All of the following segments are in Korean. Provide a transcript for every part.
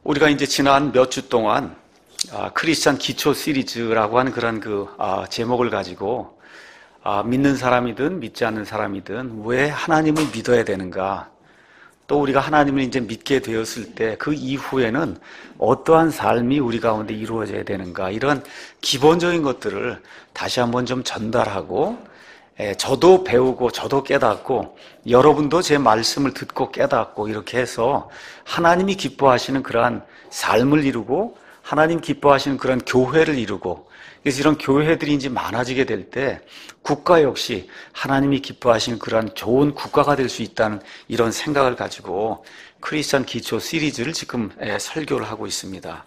우리가 이제 지난 몇 주 동안 크리스찬 기초 시리즈라고 하는 그런 제목을 가지고 믿는 사람이든 믿지 않는 사람이든 왜 하나님을 믿어야 되는가, 또 우리가 하나님을 이제 믿게 되었을 때 그 이후에는 어떠한 삶이 우리 가운데 이루어져야 되는가, 이런 기본적인 것들을 다시 한번 좀 전달하고, 저도 배우고 저도 깨닫고 여러분도 제 말씀을 듣고 깨닫고, 이렇게 해서 하나님이 기뻐하시는 그러한 삶을 이루고 하나님 기뻐하시는 그런 교회를 이루고, 그래서 이런 교회들이 이제 많아지게 될 때 국가 역시 하나님이 기뻐하시는 그런 좋은 국가가 될 수 있다는 이런 생각을 가지고 크리스찬 기초 시리즈를 지금 설교를 하고 있습니다.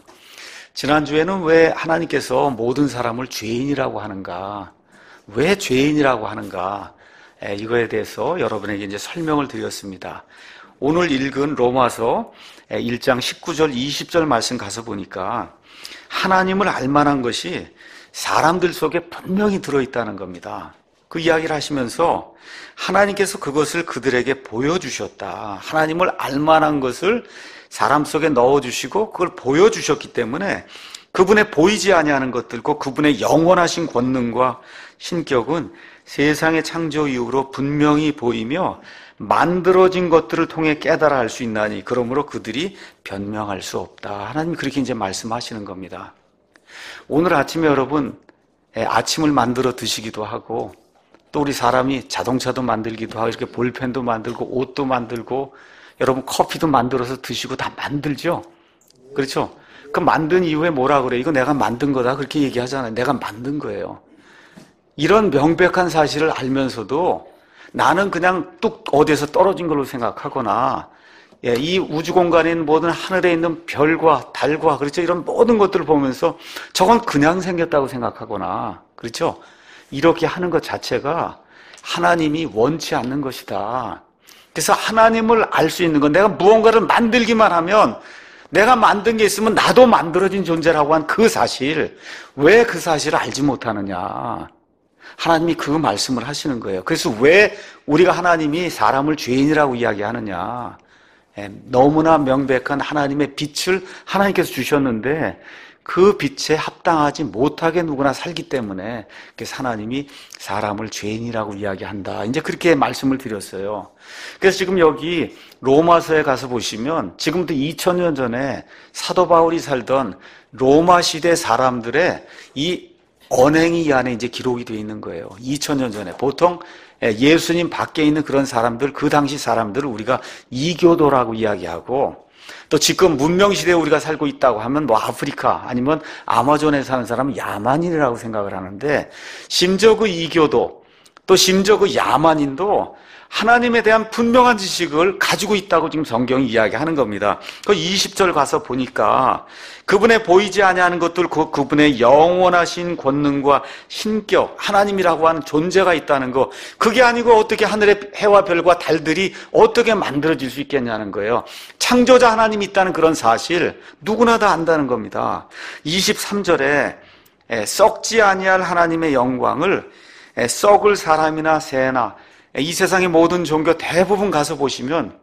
지난주에는 왜 하나님께서 모든 사람을 죄인이라고 하는가, 왜 죄인이라고 하는가, 이거에 대해서 여러분에게 이제 설명을 드렸습니다. 오늘 읽은 로마서 1장 19절 20절 말씀 가서 보니까 하나님을 알만한 것이 사람들 속에 분명히 들어있다는 겁니다. 그 이야기를 하시면서 하나님께서 그것을 그들에게 보여주셨다. 하나님을 알만한 것을 사람 속에 넣어주시고 그걸 보여주셨기 때문에 그분의 보이지 아니하는 것들과 그분의 영원하신 권능과 신격은 세상의 창조 이후로 분명히 보이며 만들어진 것들을 통해 깨달아 알 수 있나니 그러므로 그들이 변명할 수 없다. 하나님 그렇게 이제 말씀하시는 겁니다. 오늘 아침에 여러분 아침을 만들어 드시기도 하고, 또 우리 사람이 자동차도 만들기도 하고 이렇게 볼펜도 만들고 옷도 만들고 여러분 커피도 만들어서 드시고 다 만들죠. 그렇죠? 그 만든 이후에 뭐라 그래? 이거 내가 만든 거다 그렇게 얘기하잖아요. 내가 만든 거예요. 이런 명백한 사실을 알면서도 나는 그냥 뚝 어디에서 떨어진 걸로 생각하거나, 이 우주 공간에 있는 모든 하늘에 있는 별과 달과, 그렇죠, 이런 모든 것들을 보면서 저건 그냥 생겼다고 생각하거나, 그렇죠, 이렇게 하는 것 자체가 하나님이 원치 않는 것이다. 그래서 하나님을 알 수 있는 건 내가 무언가를 만들기만 하면, 내가 만든 게 있으면 나도 만들어진 존재라고 한 그 사실, 왜 그 사실을 알지 못하느냐, 하나님이 그 말씀을 하시는 거예요. 그래서 왜 우리가 하나님이 사람을 죄인이라고 이야기하느냐, 너무나 명백한 하나님의 빛을 하나님께서 주셨는데 그 빛에 합당하지 못하게 누구나 살기 때문에 그래서 하나님이 사람을 죄인이라고 이야기한다. 이제 그렇게 말씀을 드렸어요. 그래서 지금 여기 로마서에 가서 보시면 지금부터 2000년 전에 사도 바울이 살던 로마 시대 사람들의 이 언행이 이 안에 이제 기록이 되어 있는 거예요. 2000년 전에 보통 예수님 밖에 있는 그런 사람들, 그 당시 사람들을 우리가 이교도라고 이야기하고, 또 지금 문명시대에 우리가 살고 있다고 하면 뭐 아프리카 아니면 아마존에 사는 사람은 야만인이라고 생각을 하는데, 심지어 그 이교도, 또 심지어 그 야만인도 하나님에 대한 분명한 지식을 가지고 있다고 지금 성경이 이야기하는 겁니다. 그 20절 가서 보니까 그분의 보이지 아니하는 것들, 그분의 영원하신 권능과 신격, 하나님이라고 하는 존재가 있다는 거, 그게 아니고 어떻게 하늘의 해와 별과 달들이 어떻게 만들어질 수 있겠냐는 거예요. 창조자 하나님이 있다는 그런 사실 누구나 다 안다는 겁니다. 23절에 썩지 아니할 하나님의 영광을 썩을 사람이나 새나, 이 세상의 모든 종교 대부분 가서 보시면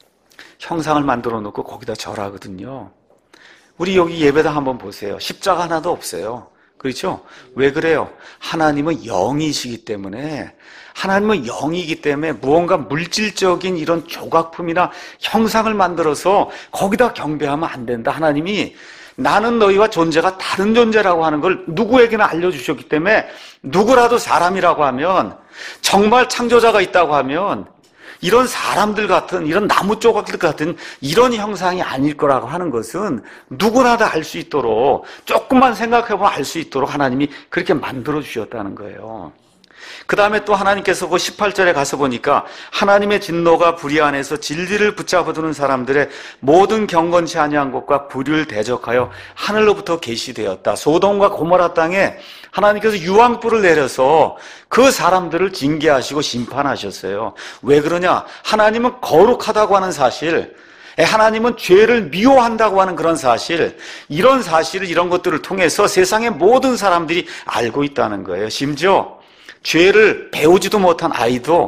형상을 만들어 놓고 거기다 절하거든요. 우리 여기 예배당 한번 보세요. 십자가 하나도 없어요. 그렇죠? 왜 그래요? 하나님은 영이시기 때문에, 하나님은 영이기 때문에 무언가 물질적인 이런 조각품이나 형상을 만들어서 거기다 경배하면 안 된다. 하나님이 나는 너희와 존재가 다른 존재라고 하는 걸 누구에게나 알려주셨기 때문에, 누구라도 사람이라고 하면, 정말 창조자가 있다고 하면 이런 사람들 같은, 이런 나무 조각들 같은 이런 형상이 아닐 거라고 하는 것은 누구나 다 알 수 있도록, 조금만 생각해보면 알 수 있도록 하나님이 그렇게 만들어 주셨다는 거예요. 그 다음에 또 하나님께서 그 18절에 가서 보니까 하나님의 진노가 불의 안에서 진리를 붙잡아두는 사람들의 모든 경건치 아니한 것과 불의를 대적하여 하늘로부터 계시되었다. 소돔과 고모라 땅에 하나님께서 유황불을 내려서 그 사람들을 징계하시고 심판하셨어요. 왜 그러냐? 하나님은 거룩하다고 하는 사실, 하나님은 죄를 미워한다고 하는 그런 사실, 이런 사실을, 이런 것들을 통해서 세상의 모든 사람들이 알고 있다는 거예요. 심지어 죄를 배우지도 못한 아이도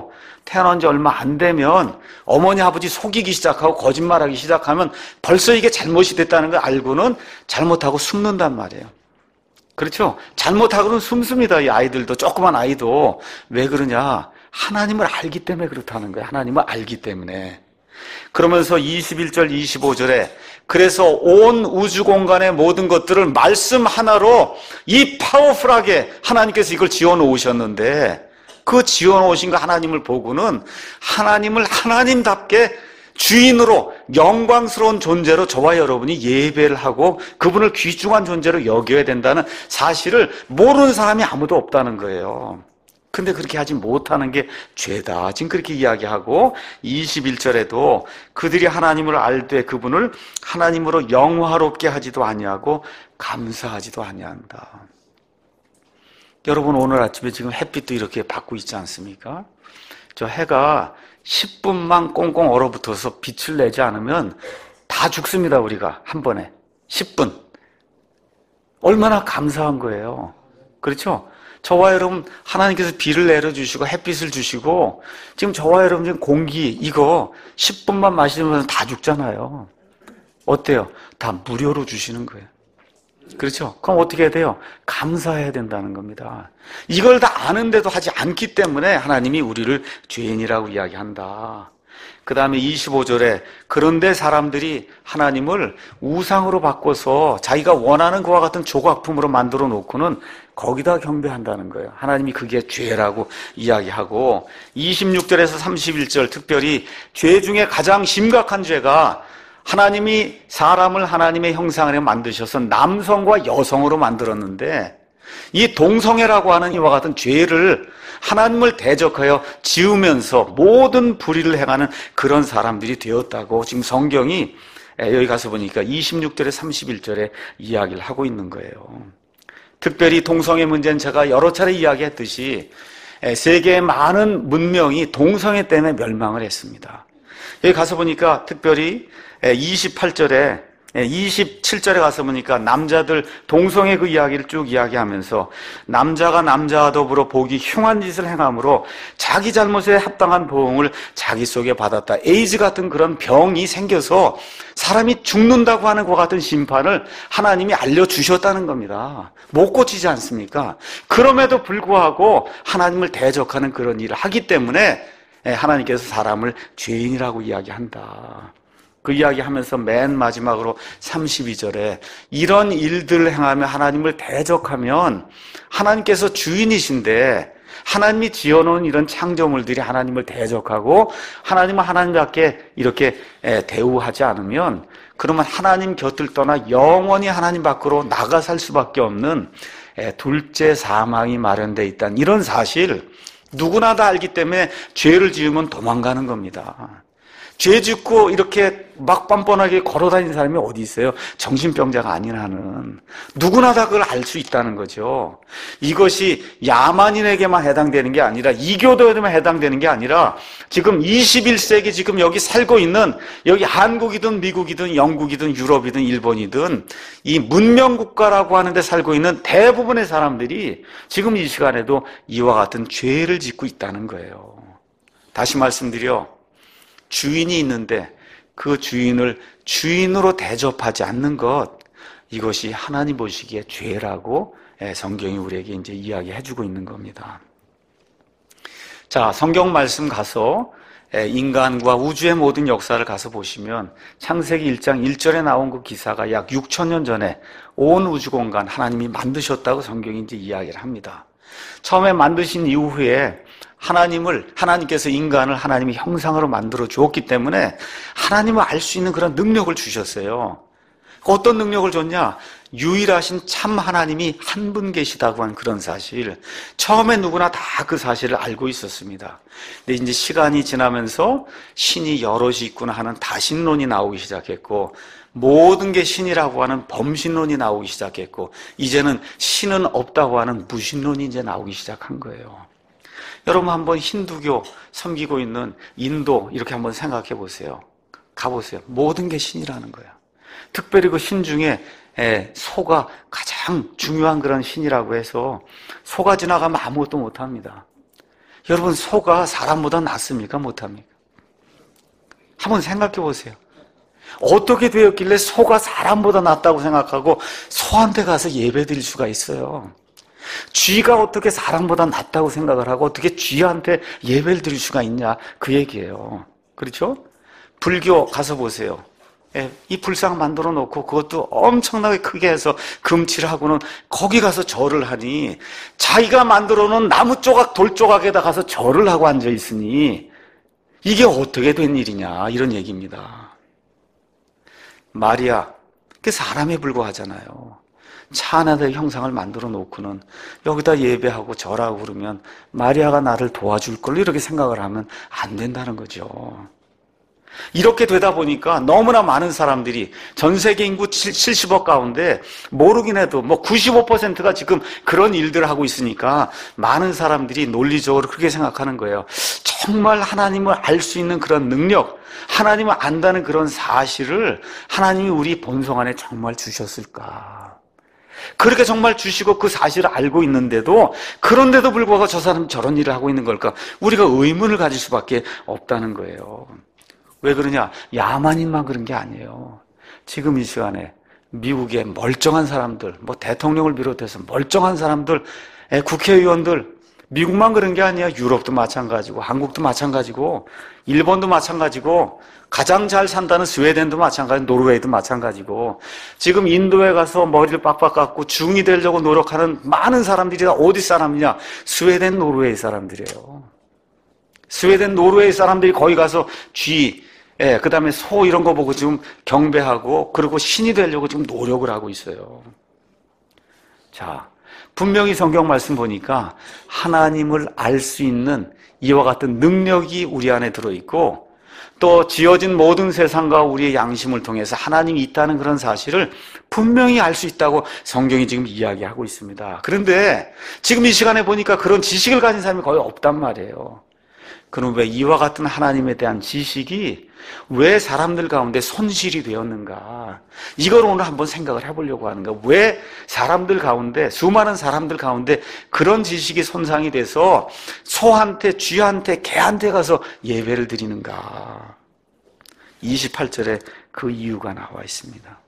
태어난 지 얼마 안 되면 어머니 아버지 속이기 시작하고 거짓말하기 시작하면 벌써 이게 잘못이 됐다는 걸 알고는 잘못하고 숨는단 말이에요. 그렇죠? 잘못하고는 숨습니다. 이 아이들도, 조그만 아이도. 왜 그러냐? 하나님을 알기 때문에 그렇다는 거예요. 하나님을 알기 때문에. 그러면서 21절 25절에 그래서 온 우주 공간의 모든 것들을 말씀 하나로 이 파워풀하게 하나님께서 이걸 지어놓으셨는데, 그 지어놓으신 거 하나님을 보고는 하나님을 하나님답게 주인으로 영광스러운 존재로 저와 여러분이 예배를 하고 그분을 귀중한 존재로 여겨야 된다는 사실을 모르는 사람이 아무도 없다는 거예요. 근데 그렇게 하지 못하는 게 죄다. 지금 그렇게 이야기하고 21절에도 그들이 하나님을 알되 그분을 하나님으로 영화롭게 하지도 아니하고 감사하지도 아니한다. 여러분, 오늘 아침에 지금 햇빛도 이렇게 받고 있지 않습니까? 저 해가 10분만 꽁꽁 얼어붙어서 빛을 내지 않으면 다 죽습니다. 우리가 한 번에 10분. 얼마나 감사한 거예요. 그렇죠? 저와 여러분, 하나님께서 비를 내려주시고 햇빛을 주시고 지금 저와 여러분 지금 공기 이거 10분만 마시면 다 죽잖아요. 어때요? 다 무료로 주시는 거예요. 그렇죠? 그럼 어떻게 해야 돼요? 감사해야 된다는 겁니다. 이걸 다 아는데도 하지 않기 때문에 하나님이 우리를 죄인이라고 이야기한다. 그 다음에 25절에 그런데 사람들이 하나님을 우상으로 바꿔서 자기가 원하는 그와 같은 조각품으로 만들어 놓고는 거기다 경배한다는 거예요. 하나님이 그게 죄라고 이야기하고 26절에서 31절 특별히 죄 중에 가장 심각한 죄가 하나님이 사람을 하나님의 형상으로 만드셔서 남성과 여성으로 만들었는데 이 동성애라고 하는 이와 같은 죄를 하나님을 대적하여 지으면서 모든 불의를 행하는 그런 사람들이 되었다고 지금 성경이 여기 가서 보니까 26절에 31절에 이야기를 하고 있는 거예요. 특별히 동성애 문제는 제가 여러 차례 이야기했듯이 세계의 많은 문명이 동성애 때문에 멸망을 했습니다. 여기 가서 보니까 특별히 28절에 27절에 가서 보니까 남자들 동성애 그 이야기를 쭉 이야기하면서 남자가 남자와 더불어 보기 흉한 짓을 행함으로 자기 잘못에 합당한 보응을 자기 속에 받았다. 에이즈 같은 그런 병이 생겨서 사람이 죽는다고 하는 것 같은 심판을 하나님이 알려주셨다는 겁니다. 못 고치지 않습니까? 그럼에도 불구하고 하나님을 대적하는 그런 일을 하기 때문에 하나님께서 사람을 죄인이라고 이야기한다. 그 이야기하면서 맨 마지막으로 32절에 이런 일들을 행하며 하나님을 대적하면 하나님께서 주인이신데 하나님이 지어놓은 이런 창조물들이 하나님을 대적하고 하나님은 하나님답게 이렇게 대우하지 않으면 그러면 하나님 곁을 떠나 영원히 하나님 밖으로 나가 살 수밖에 없는 둘째 사망이 마련되어 있다는 이런 사실 누구나 다 알기 때문에 죄를 지으면 도망가는 겁니다. 죄 짓고 이렇게 막 뻔뻔하게 걸어다니는 사람이 어디 있어요? 정신병자가 아닌 한은. 누구나 다 그걸 알 수 있다는 거죠. 이것이 야만인에게만 해당되는 게 아니라 이교도에만 해당되는 게 아니라 지금 21세기 지금 여기 살고 있는 여기 한국이든 미국이든 영국이든 유럽이든 일본이든 이 문명국가라고 하는 데 살고 있는 대부분의 사람들이 지금 이 시간에도 이와 같은 죄를 짓고 있다는 거예요. 다시 말씀드려 주인이 있는데 그 주인을 주인으로 대접하지 않는 것, 이것이 하나님 보시기에 죄라고 성경이 우리에게 이제 이야기해주고 있는 겁니다. 자, 성경 말씀 가서 인간과 우주의 모든 역사를 가서 보시면 창세기 1장 1절에 나온 그 기사가 약 6,000년 전에 온 우주 공간 하나님이 만드셨다고 성경이 이제 이야기를 합니다. 처음에 만드신 이후에 하나님께서 인간을 하나님의 형상으로 만들어 주었기 때문에 하나님을 알 수 있는 그런 능력을 주셨어요. 어떤 능력을 줬냐? 유일하신 참 하나님이 한 분 계시다고 하는 그런 사실. 처음에 누구나 다 그 사실을 알고 있었습니다. 근데 이제 시간이 지나면서 신이 여럿이 있구나 하는 다신론이 나오기 시작했고, 모든 게 신이라고 하는 범신론이 나오기 시작했고, 이제는 신은 없다고 하는 무신론이 이제 나오기 시작한 거예요. 여러분 한번 힌두교 섬기고 있는 인도 이렇게 한번 생각해 보세요. 가보세요. 모든 게 신이라는 거예요. 특별히 그 신 중에 소가 가장 중요한 그런 신이라고 해서 소가 지나가면 아무것도 못합니다. 여러분, 소가 사람보다 낫습니까? 못합니까? 한번 생각해 보세요. 어떻게 되었길래 소가 사람보다 낫다고 생각하고 소한테 가서 예배 드릴 수가 있어요? 쥐가 어떻게 사람보다 낫다고 생각을 하고 어떻게 쥐한테 예배를 드릴 수가 있냐? 그 얘기예요. 그렇죠? 불교 가서 보세요. 이 불상 만들어 놓고 그것도 엄청나게 크게 해서 금칠을 하고는 거기 가서 절을 하니 자기가 만들어 놓은 나무 조각, 돌 조각에다 가서 절을 하고 앉아 있으니 이게 어떻게 된 일이냐, 이런 얘기입니다. 마리아, 그게 사람에 불과하잖아요. 차 하나의 형상을 만들어 놓고는 여기다 예배하고 절하고 그러면 마리아가 나를 도와줄 걸 이렇게 생각을 하면 안 된다는 거죠. 이렇게 되다 보니까 너무나 많은 사람들이 전 세계 인구 70억 가운데 모르긴 해도 95%가 지금 그런 일들을 하고 있으니까 많은 사람들이 논리적으로 그렇게 생각하는 거예요. 정말 하나님을 알 수 있는 그런 능력, 하나님을 안다는 그런 사실을 하나님이 우리 본성 안에 정말 주셨을까? 그렇게 정말 주시고 그 사실을 알고 있는데도, 그런데도 불구하고 저 사람은 저런 일을 하고 있는 걸까? 우리가 의문을 가질 수밖에 없다는 거예요. 왜 그러냐? 야만인만 그런 게 아니에요. 지금 이 시간에 미국의 멀쩡한 사람들, 대통령을 비롯해서 멀쩡한 사람들, 국회의원들, 미국만 그런 게 아니야. 유럽도 마찬가지고, 한국도 마찬가지고, 일본도 마찬가지고, 가장 잘 산다는 스웨덴도 마찬가지고, 노르웨이도 마찬가지고, 지금 인도에 가서 머리를 빡빡 깎고 중이 되려고 노력하는 많은 사람들이 다 어디 사람이냐? 스웨덴, 노르웨이 사람들이에요. 스웨덴, 노르웨이 사람들이 거기 가서 쥐, 그 다음에 소 이런 거 보고 지금 경배하고, 그리고 신이 되려고 지금 노력을 하고 있어요. 자, 분명히 성경 말씀 보니까 하나님을 알 수 있는 이와 같은 능력이 우리 안에 들어있고, 또 지어진 모든 세상과 우리의 양심을 통해서 하나님이 있다는 그런 사실을 분명히 알 수 있다고 성경이 지금 이야기하고 있습니다. 그런데 지금 이 시간에 보니까 그런 지식을 가진 사람이 거의 없단 말이에요. 그럼 왜 이와 같은 하나님에 대한 지식이 왜 사람들 가운데 손실이 되었는가? 이걸 오늘 한번 생각을 해보려고 하는 거예요. 왜 사람들 가운데, 수많은 사람들 가운데 그런 지식이 손상이 돼서 소한테, 쥐한테, 개한테 가서 예배를 드리는가? 28절에 그 이유가 나와 있습니다.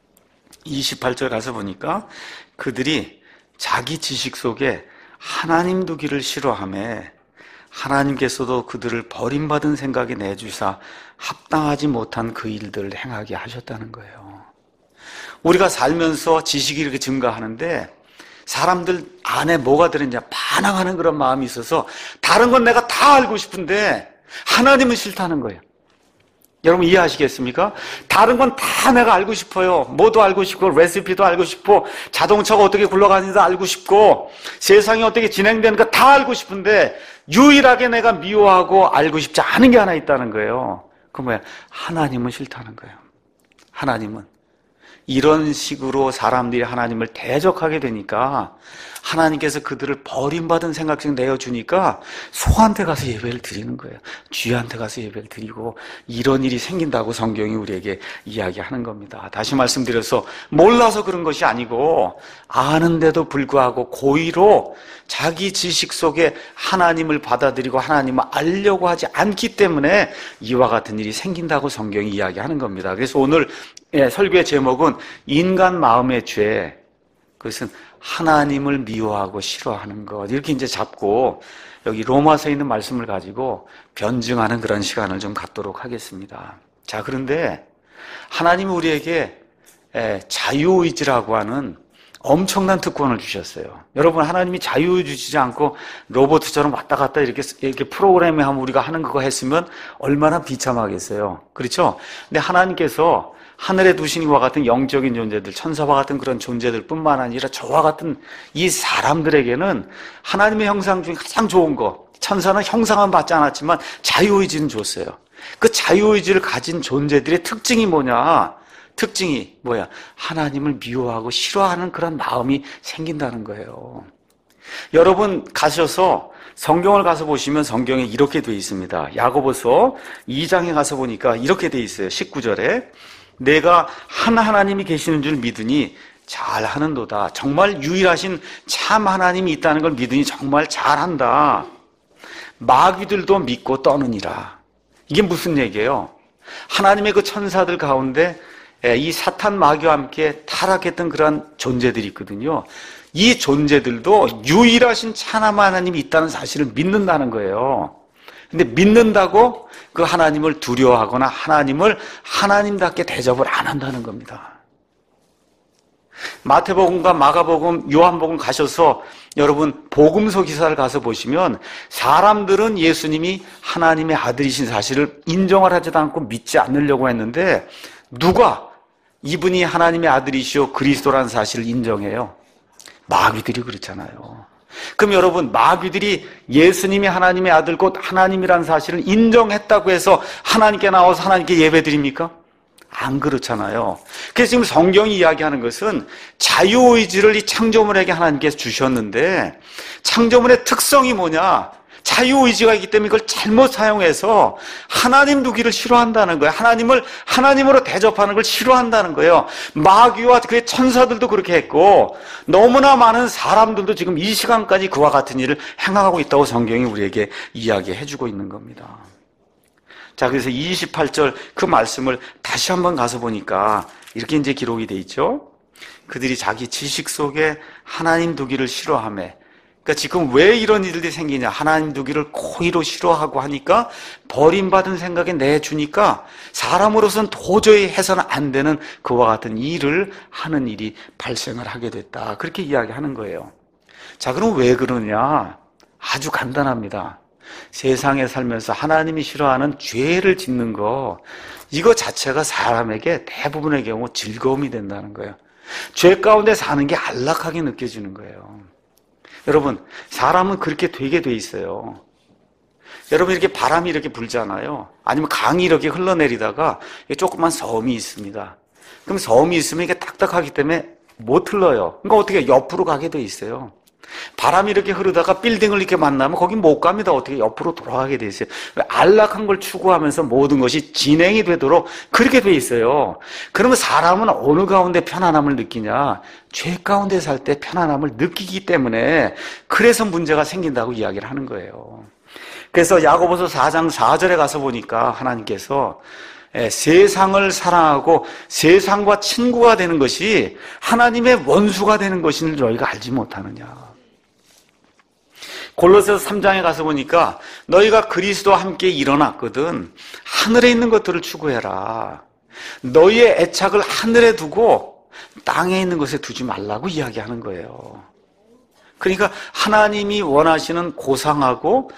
28절 가서 보니까 그들이 자기 지식 속에 하나님 두기를 싫어하며 하나님께서도 그들을 버림받은 생각에 내주사 합당하지 못한 그 일들을 행하게 하셨다는 거예요. 우리가 살면서 지식이 이렇게 증가하는데 사람들 안에 뭐가 들었냐, 반항하는 그런 마음이 있어서 다른 건 내가 다 알고 싶은데 하나님은 싫다는 거예요. 여러분 이해하시겠습니까? 다른 건 다 내가 알고 싶어요. 뭐도 알고 싶고, 레시피도 알고 싶고, 자동차가 어떻게 굴러가는지도 알고 싶고, 세상이 어떻게 진행되는가 다 알고 싶은데 유일하게 내가 미워하고 알고 싶지 않은 게 하나 있다는 거예요. 그 뭐야? 하나님은 싫다는 거예요. 하나님은. 이런 식으로 사람들이 하나님을 대적하게 되니까 하나님께서 그들을 버림받은 생각씩 내어주니까 소한테 가서 예배를 드리는 거예요. 쥐한테 가서 예배를 드리고, 이런 일이 생긴다고 성경이 우리에게 이야기하는 겁니다. 다시 말씀드려서 몰라서 그런 것이 아니고 아는데도 불구하고 고의로 자기 지식 속에 하나님을 받아들이고 하나님을 알려고 하지 않기 때문에 이와 같은 일이 생긴다고 성경이 이야기하는 겁니다. 그래서 오늘 설교의 제목은 인간 마음의 죄, 그것은 하나님을 미워하고 싫어하는 것, 이렇게 이제 잡고 여기 로마서에 있는 말씀을 가지고 변증하는 그런 시간을 좀 갖도록 하겠습니다. 자, 그런데 하나님이 우리에게 자유의지라고 하는 엄청난 특권을 주셨어요. 여러분, 하나님이 자유의지 주지 않고 로봇처럼 왔다 갔다 이렇게 프로그래밍 하면 우리가 하는 그거 했으면 얼마나 비참하겠어요. 그렇죠? 근데 하나님께서 하늘에 두신 이와 같은 영적인 존재들, 천사와 같은 그런 존재들 뿐만 아니라 저와 같은 이 사람들에게는 하나님의 형상 중에 가장 좋은 거, 천사는 형상은 받지 않았지만 자유의지는 줬어요. 그 자유의지를 가진 존재들의 특징이 뭐냐? 특징이 뭐야? 하나님을 미워하고 싫어하는 그런 마음이 생긴다는 거예요. 여러분 가셔서 성경을 가서 보시면 성경에 이렇게 되어 있습니다. 야고보서 2장에 가서 보니까 이렇게 되어 있어요. 19절에 내가 한 하나님이 계시는 줄 믿으니 잘하는도다. 정말 유일하신 참 하나님이 있다는 걸 믿으니 정말 잘한다. 마귀들도 믿고 떠느니라. 이게 무슨 얘기예요? 하나님의 그 천사들 가운데 이 사탄 마귀와 함께 타락했던 그러한 존재들이 있거든요. 이 존재들도 유일하신 찬함 하나님이 있다는 사실을 믿는다는 거예요. 근데 믿는다고 그 하나님을 두려워하거나 하나님을 하나님답게 대접을 안 한다는 겁니다. 마태복음과 마가복음, 요한복음 가셔서 여러분 복음서 기사를 가서 보시면 사람들은 예수님이 하나님의 아들이신 사실을 인정을 하지도 않고 믿지 않으려고 했는데 누가 이분이 하나님의 아들이시오 그리스도라는 사실을 인정해요? 마귀들이 그렇잖아요. 그럼 여러분 마귀들이 예수님이 하나님의 아들 곧 하나님이라는 사실을 인정했다고 해서 하나님께 나와서 하나님께 예배드립니까? 안 그렇잖아요. 그래서 지금 성경이 이야기하는 것은 자유의지를 이 창조물에게 하나님께서 주셨는데 창조물의 특성이 뭐냐? 자유의지가 있기 때문에 이걸 잘못 사용해서 하나님 두기를 싫어한다는 거예요. 하나님을 하나님으로 대접하는 걸 싫어한다는 거예요. 마귀와 그의 천사들도 그렇게 했고 너무나 많은 사람들도 지금 이 시간까지 그와 같은 일을 행하고 있다고 성경이 우리에게 이야기해 주고 있는 겁니다. 자, 그래서 28절 그 말씀을 다시 한번 가서 보니까 이렇게 이제 기록이 돼 있죠. 그들이 자기 지식 속에 하나님 두기를 싫어하며, 그러니까 지금 왜 이런 일들이 생기냐? 하나님 두기를 고의로 싫어하고 하니까 버림받은 생각에 내주니까 사람으로서는 도저히 해서는 안 되는 그와 같은 일을 하는 일이 발생을 하게 됐다. 그렇게 이야기하는 거예요. 자, 그럼 왜 그러냐? 아주 간단합니다. 세상에 살면서 하나님이 싫어하는 죄를 짓는 거, 이거 자체가 사람에게 대부분의 경우 즐거움이 된다는 거예요. 죄 가운데 사는 게 안락하게 느껴지는 거예요. 여러분, 사람은 그렇게 되게 돼 있어요. 여러분, 이렇게 바람이 이렇게 불잖아요. 아니면 강이 이렇게 흘러내리다가 조그만 섬이 있습니다. 그럼 섬이 있으면 이게 딱딱하기 때문에 못 흘러요. 그러니까 어떻게 옆으로 가게 돼 있어요. 바람이 이렇게 흐르다가 빌딩을 이렇게 만나면 거기 못 갑니다. 어떻게 옆으로 돌아가게 돼 있어요. 안락한 걸 추구하면서 모든 것이 진행이 되도록 그렇게 돼 있어요. 그러면 사람은 어느 가운데 편안함을 느끼냐? 죄 가운데 살 때 편안함을 느끼기 때문에 그래서 문제가 생긴다고 이야기를 하는 거예요. 그래서 야고보서 4장 4절에 가서 보니까 하나님께서 세상을 사랑하고 세상과 친구가 되는 것이 하나님의 원수가 되는 것인 너희가 알지 못하느냐. 골로새서 3장에 가서 보니까 너희가 그리스도와 함께 일어났거든 하늘에 있는 것들을 추구해라. 너희의 애착을 하늘에 두고 땅에 있는 것에 두지 말라고 이야기하는 거예요. 그러니까 하나님이 원하시는 고상하고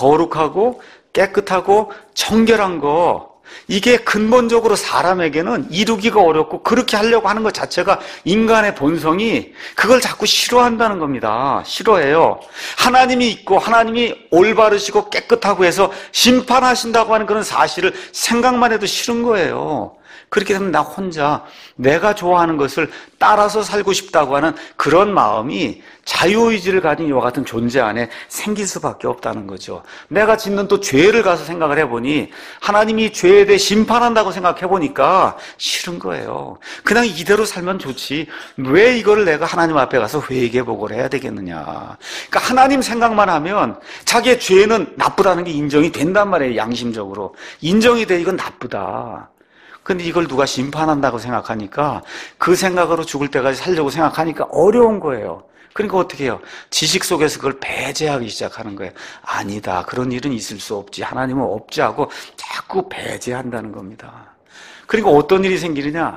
거룩하고 깨끗하고 정결한 거, 이게 근본적으로 사람에게는 이루기가 어렵고 그렇게 하려고 하는 것 자체가 인간의 본성이 그걸 자꾸 싫어한다는 겁니다. 싫어해요. 하나님이 있고 하나님이 올바르시고 깨끗하고 해서 심판하신다고 하는 그런 사실을 생각만 해도 싫은 거예요. 그렇게 되면 나 혼자 내가 좋아하는 것을 따라서 살고 싶다고 하는 그런 마음이 자유의지를 가진 이와 같은 존재 안에 생길 수밖에 없다는 거죠. 내가 짓는 또 죄를 가서 생각을 해보니 하나님이 죄에 대해 심판한다고 생각해보니까 싫은 거예요. 그냥 이대로 살면 좋지 왜 이거를 내가 하나님 앞에 가서 회개보고를 해야 되겠느냐. 그러니까 하나님 생각만 하면 자기의 죄는 나쁘다는 게 인정이 된단 말이에요. 양심적으로 인정이 돼. 이건 나쁘다. 근데 이걸 누가 심판한다고 생각하니까 그 생각으로 죽을 때까지 살려고 생각하니까 어려운 거예요. 그러니까 어떻게 해요? 지식 속에서 그걸 배제하기 시작하는 거예요. 아니다. 그런 일은 있을 수 없지. 하나님은 없지 하고 자꾸 배제한다는 겁니다. 그러니까 어떤 일이 생기느냐?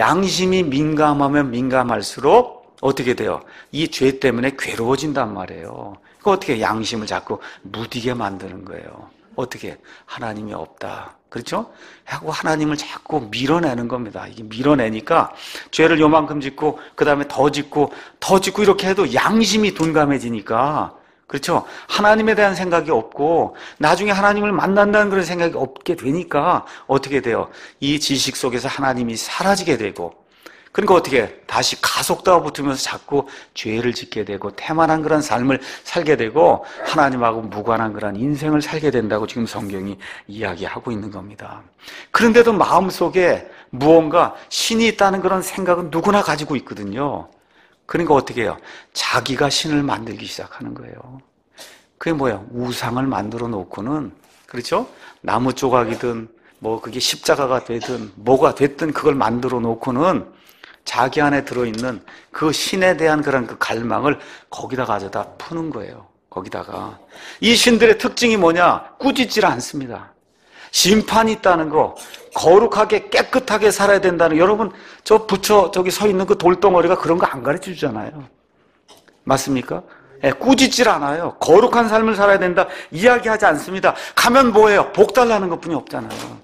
양심이 민감하면 민감할수록 어떻게 돼요? 이 죄 때문에 괴로워진단 말이에요. 그러니까 어떻게 양심을 자꾸 무디게 만드는 거예요. 어떻게? 하나님이 없다. 그렇죠? 하고 하나님을 자꾸 밀어내는 겁니다. 이게 밀어내니까 죄를 요만큼 짓고 그 다음에 더 짓고 이렇게 해도 양심이 둔감해지니까 그렇죠? 하나님에 대한 생각이 없고 나중에 하나님을 만난다는 그런 생각이 없게 되니까 어떻게 돼요? 이 지식 속에서 하나님이 사라지게 되고 그러니까 어떻게 다시 가속도가 붙으면서 자꾸 죄를 짓게 되고 태만한 그런 삶을 살게 되고 하나님하고 무관한 그런 인생을 살게 된다고 지금 성경이 이야기하고 있는 겁니다. 그런데도 마음속에 무언가 신이 있다는 그런 생각은 누구나 가지고 있거든요. 그러니까 어떻게 해요? 자기가 신을 만들기 시작하는 거예요. 그게 뭐야? 우상을 만들어 놓고는, 그렇죠? 나무 조각이든 뭐 그게 십자가가 되든 뭐가 됐든 그걸 만들어 놓고는 자기 안에 들어있는 그 신에 대한 그런 그 갈망을 거기다 가져다 푸는 거예요. 거기다가. 이 신들의 특징이 뭐냐? 꾸짖질 않습니다. 심판이 있다는 거, 거룩하게 깨끗하게 살아야 된다는 거. 여러분, 저 부처 저기 서 있는 그 돌덩어리가 그런 거 안 가르쳐 주잖아요. 맞습니까? 예, 꾸짖질 않아요. 거룩한 삶을 살아야 된다 이야기하지 않습니다. 가면 뭐예요? 복 달라는 것뿐이 없잖아요.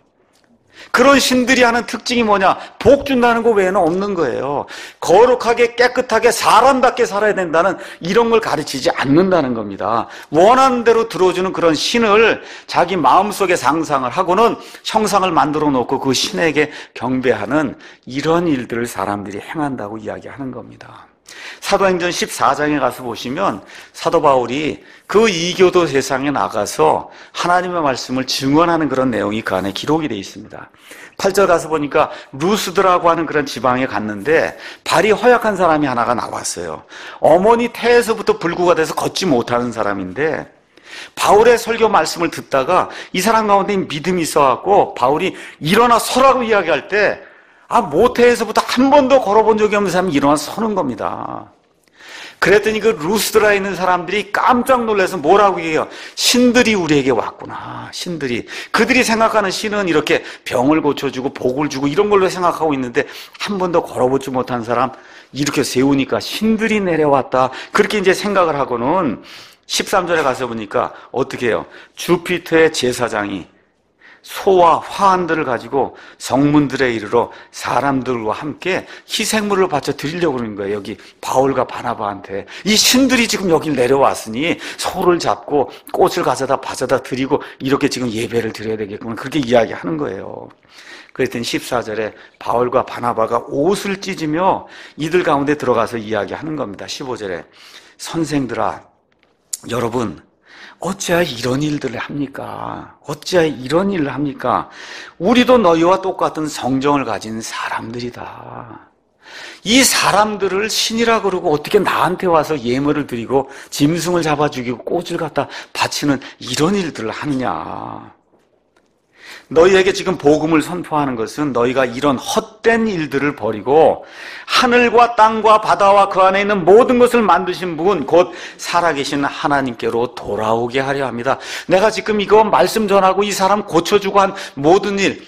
그런 신들이 하는 특징이 뭐냐? 복 준다는 거 외에는 없는 거예요. 거룩하게 깨끗하게 사람답게 살아야 된다는 이런 걸 가르치지 않는다는 겁니다. 원하는 대로 들어주는 그런 신을 자기 마음속에 상상을 하고는 형상을 만들어 놓고 그 신에게 경배하는 이런 일들을 사람들이 행한다고 이야기하는 겁니다. 사도행전 14장에 가서 보시면 사도 바울이 그 이교도 세상에 나가서 하나님의 말씀을 증언하는 그런 내용이 그 안에 기록이 되어 있습니다. 8절 가서 보니까 루스드라고 하는 그런 지방에 갔는데 발이 허약한 사람이 하나가 나왔어요. 어머니 태에서부터 불구가 돼서 걷지 못하는 사람인데 바울의 설교 말씀을 듣다가 이 사람 가운데 믿음이 있어갖고 바울이 일어나 서라고 이야기할 때 모태에서부터 한 번도 걸어본 적이 없는 사람이 일어나 서는 겁니다. 그랬더니 그 루스드라에 있는 사람들이 깜짝 놀라서 뭐라고 얘기해요? 신들이 우리에게 왔구나. 신들이. 그들이 생각하는 신은 이렇게 병을 고쳐주고 복을 주고 이런 걸로 생각하고 있는데 한 번도 걸어보지 못한 사람 이렇게 세우니까 신들이 내려왔다. 그렇게 이제 생각을 하고는 13절에 가서 보니까 어떻게 해요? 주피터의 제사장이 소와 화환들을 가지고 성문들에 이르러 사람들과 함께 희생물을 바쳐 드리려고 그러는 거예요. 여기 바울과 바나바한테. 이 신들이 지금 여기 내려왔으니 소를 잡고 꽃을 가져다 드리고 이렇게 지금 예배를 드려야 되겠구나. 그렇게 이야기하는 거예요. 그랬더니 14절에 바울과 바나바가 옷을 찢으며 이들 가운데 들어가서 이야기하는 겁니다. 15절에 선생들아, 여러분 어찌하여 이런 일들을 합니까? 어찌하여 이런 일을 합니까? 우리도 너희와 똑같은 성정을 가진 사람들이다. 이 사람들을 신이라 그러고 어떻게 나한테 와서 예물을 드리고 짐승을 잡아 죽이고 꽃을 갖다 바치는 이런 일들을 하느냐? 너희에게 지금 복음을 선포하는 것은 너희가 이런 헛된 일들을 버리고 하늘과 땅과 바다와 그 안에 있는 모든 것을 만드신 분 곧 살아계신 하나님께로 돌아오게 하려 합니다. 내가 지금 이거 말씀 전하고 이 사람 고쳐주고 한 모든 일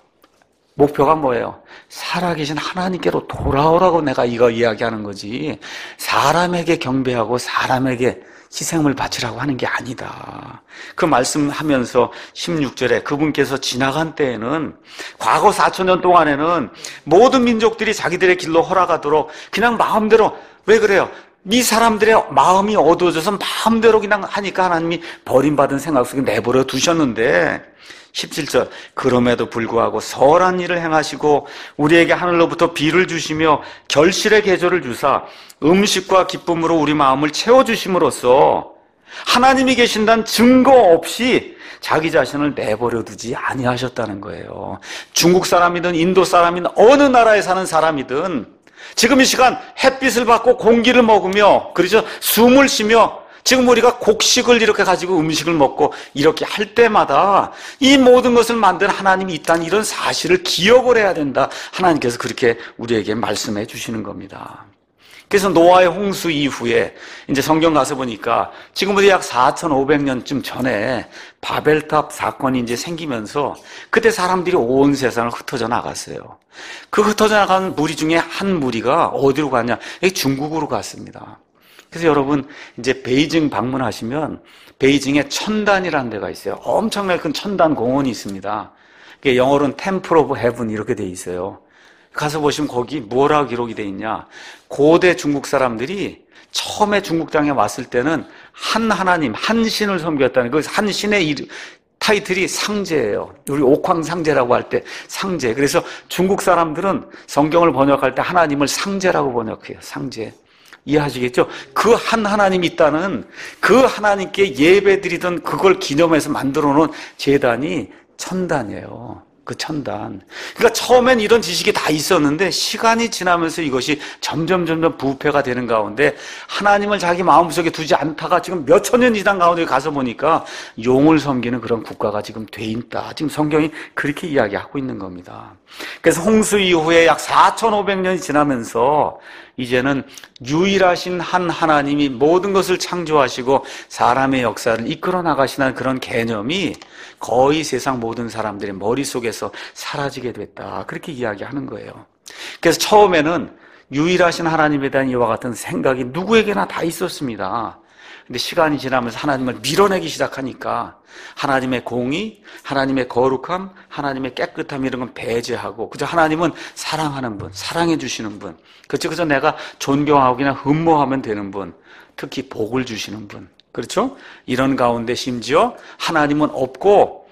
목표가 뭐예요? 살아계신 하나님께로 돌아오라고 내가 이거 이야기하는 거지 사람에게 경배하고 사람에게 희생을 바치라고 하는 게 아니다. 그 말씀하면서 16절에 그분께서 지나간 때에는 과거 4,000년 동안에는 모든 민족들이 자기들의 길로 허락하도록 그냥 마음대로 왜 그래요? 이 사람들의 마음이 어두워져서 마음대로 그냥 하니까 하나님이 버림받은 생각 속에 내버려 두셨는데 17절 그럼에도 불구하고 선한 일을 행하시고 우리에게 하늘로부터 비를 주시며 결실의 계절을 주사 음식과 기쁨으로 우리 마음을 채워주심으로써 하나님이 계신다는 증거 없이 자기 자신을 내버려 두지 아니하셨다는 거예요. 중국 사람이든 인도 사람이든 어느 나라에 사는 사람이든 지금 이 시간 햇빛을 받고 공기를 먹으며 그렇죠? 숨을 쉬며 지금 우리가 곡식을 이렇게 가지고 음식을 먹고 이렇게 할 때마다 이 모든 것을 만든 하나님이 있다는 이런 사실을 기억을 해야 된다. 하나님께서 그렇게 우리에게 말씀해 주시는 겁니다. 그래서 노아의 홍수 이후에 이제 성경 가서 보니까 지금부터 약 4,500년쯤 전에 바벨탑 사건이 이제 생기면서 그때 사람들이 온 세상을 흩어져 나갔어요. 그 흩어져 나간 무리 중에 한 무리가 어디로 갔냐? 중국으로 갔습니다. 그래서 여러분 이제 베이징 방문하시면 베이징에 천단이라는 데가 있어요. 엄청나게 큰 천단 공원이 있습니다. 영어로는 템플 오브 헤븐 이렇게 돼 있어요. 가서 보시면 거기 뭐라고 기록이 돼 있냐? 고대 중국 사람들이 처음에 중국 땅에 왔을 때는 한 하나님, 한 신을 섬겼다는 그 한 신의 타이틀이 상제예요. 우리 옥황상제라고 할 때 상제. 그래서 중국 사람들은 성경을 번역할 때 하나님을 상제라고 번역해요. 상제. 이해하시겠죠? 그 한 하나님이 있다는 그 하나님께 예배드리던 그걸 기념해서 만들어 놓은 제단이 천단이에요. 그 천단. 그러니까 처음엔 이런 지식이 다 있었는데 시간이 지나면서 이것이 점점 부패가 되는 가운데 하나님을 자기 마음속에 두지 않다가 지금 몇 천 년 지난 가운데 가서 보니까 용을 섬기는 그런 국가가 지금 돼 있다. 지금 성경이 그렇게 이야기하고 있는 겁니다. 그래서 홍수 이후에 약 4,500년이 지나면서 이제는 유일하신 한 하나님이 모든 것을 창조하시고 사람의 역사를 이끌어 나가시는 그런 개념이 거의 세상 모든 사람들의 머릿속에서 사라지게 됐다. 그렇게 이야기하는 거예요. 그래서 처음에는 유일하신 하나님에 대한 이와 같은 생각이 누구에게나 다 있었습니다. 근데 시간이 지나면서 하나님을 밀어내기 시작하니까 하나님의 공의, 하나님의 거룩함, 하나님의 깨끗함 이런 건 배제하고 그저 하나님은 사랑하는 분, 사랑해 주시는 분, 그저 내가 존경하고 그냥 흠모하면 되는 분, 특히 복을 주시는 분, 그렇죠? 이런 가운데 심지어 하나님은 없고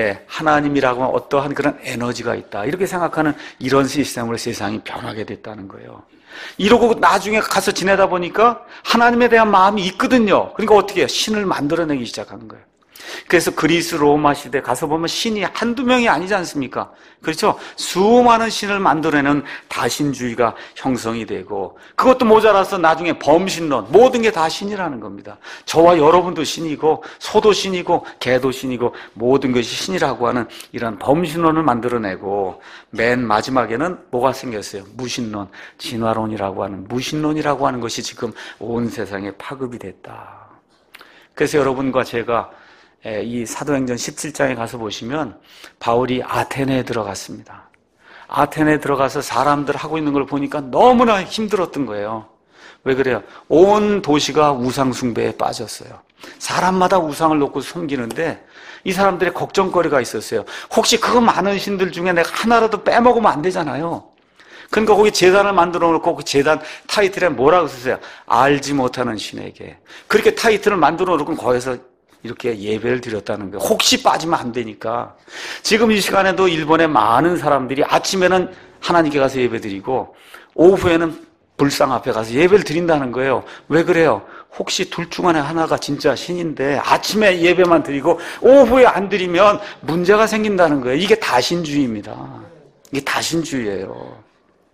하나님이라고 하면 어떠한 그런 에너지가 있다 이렇게 생각하는 이런 시스템으로 세상이 변하게 됐다는 거예요. 이러고 나중에 가서 지내다 보니까 하나님에 대한 마음이 있거든요. 그러니까 어떻게 해요? 신을 만들어내기 시작하는 거예요. 그래서 그리스 로마 시대 가서 보면 신이 한두 명이 아니지 않습니까? 그렇죠? 수많은 신을 만들어내는 다신주의가 형성이 되고 그것도 모자라서 나중에 범신론 모든 게 다 신이라는 겁니다. 저와 여러분도 신이고 소도 신이고 개도 신이고 모든 것이 신이라고 하는 이런 범신론을 만들어내고 맨 마지막에는 뭐가 생겼어요? 무신론, 진화론이라고 하는 무신론이라고 하는 것이 지금 온 세상에 파급이 됐다. 그래서 여러분과 제가 이 사도행전 17장에 가서 보시면 바울이 아테네에 들어갔습니다. 아테네에 들어가서 사람들 하고 있는 걸 보니까 너무나 힘들었던 거예요. 왜 그래요? 온 도시가 우상 숭배에 빠졌어요. 사람마다 우상을 놓고 섬기는데 이 사람들의 걱정거리가 있었어요. 혹시 그 많은 신들 중에 내가 하나라도 빼먹으면 안 되잖아요. 그러니까 거기 제단을 만들어 놓고 그 제단 타이틀에 뭐라고 썼어요? 알지 못하는 신에게. 그렇게 타이틀을 만들어 놓고 거기서 이렇게 예배를 드렸다는 거예요. 혹시 빠지면 안 되니까. 지금 이 시간에도 일본의 많은 사람들이 아침에는 하나님께 가서 예배 드리고 오후에는 불상 앞에 가서 예배를 드린다는 거예요. 왜 그래요? 혹시 둘 중 안에 하나가 진짜 신인데 아침에 예배만 드리고 오후에 안 드리면 문제가 생긴다는 거예요. 이게 다신주의입니다. 이게 다신주의예요.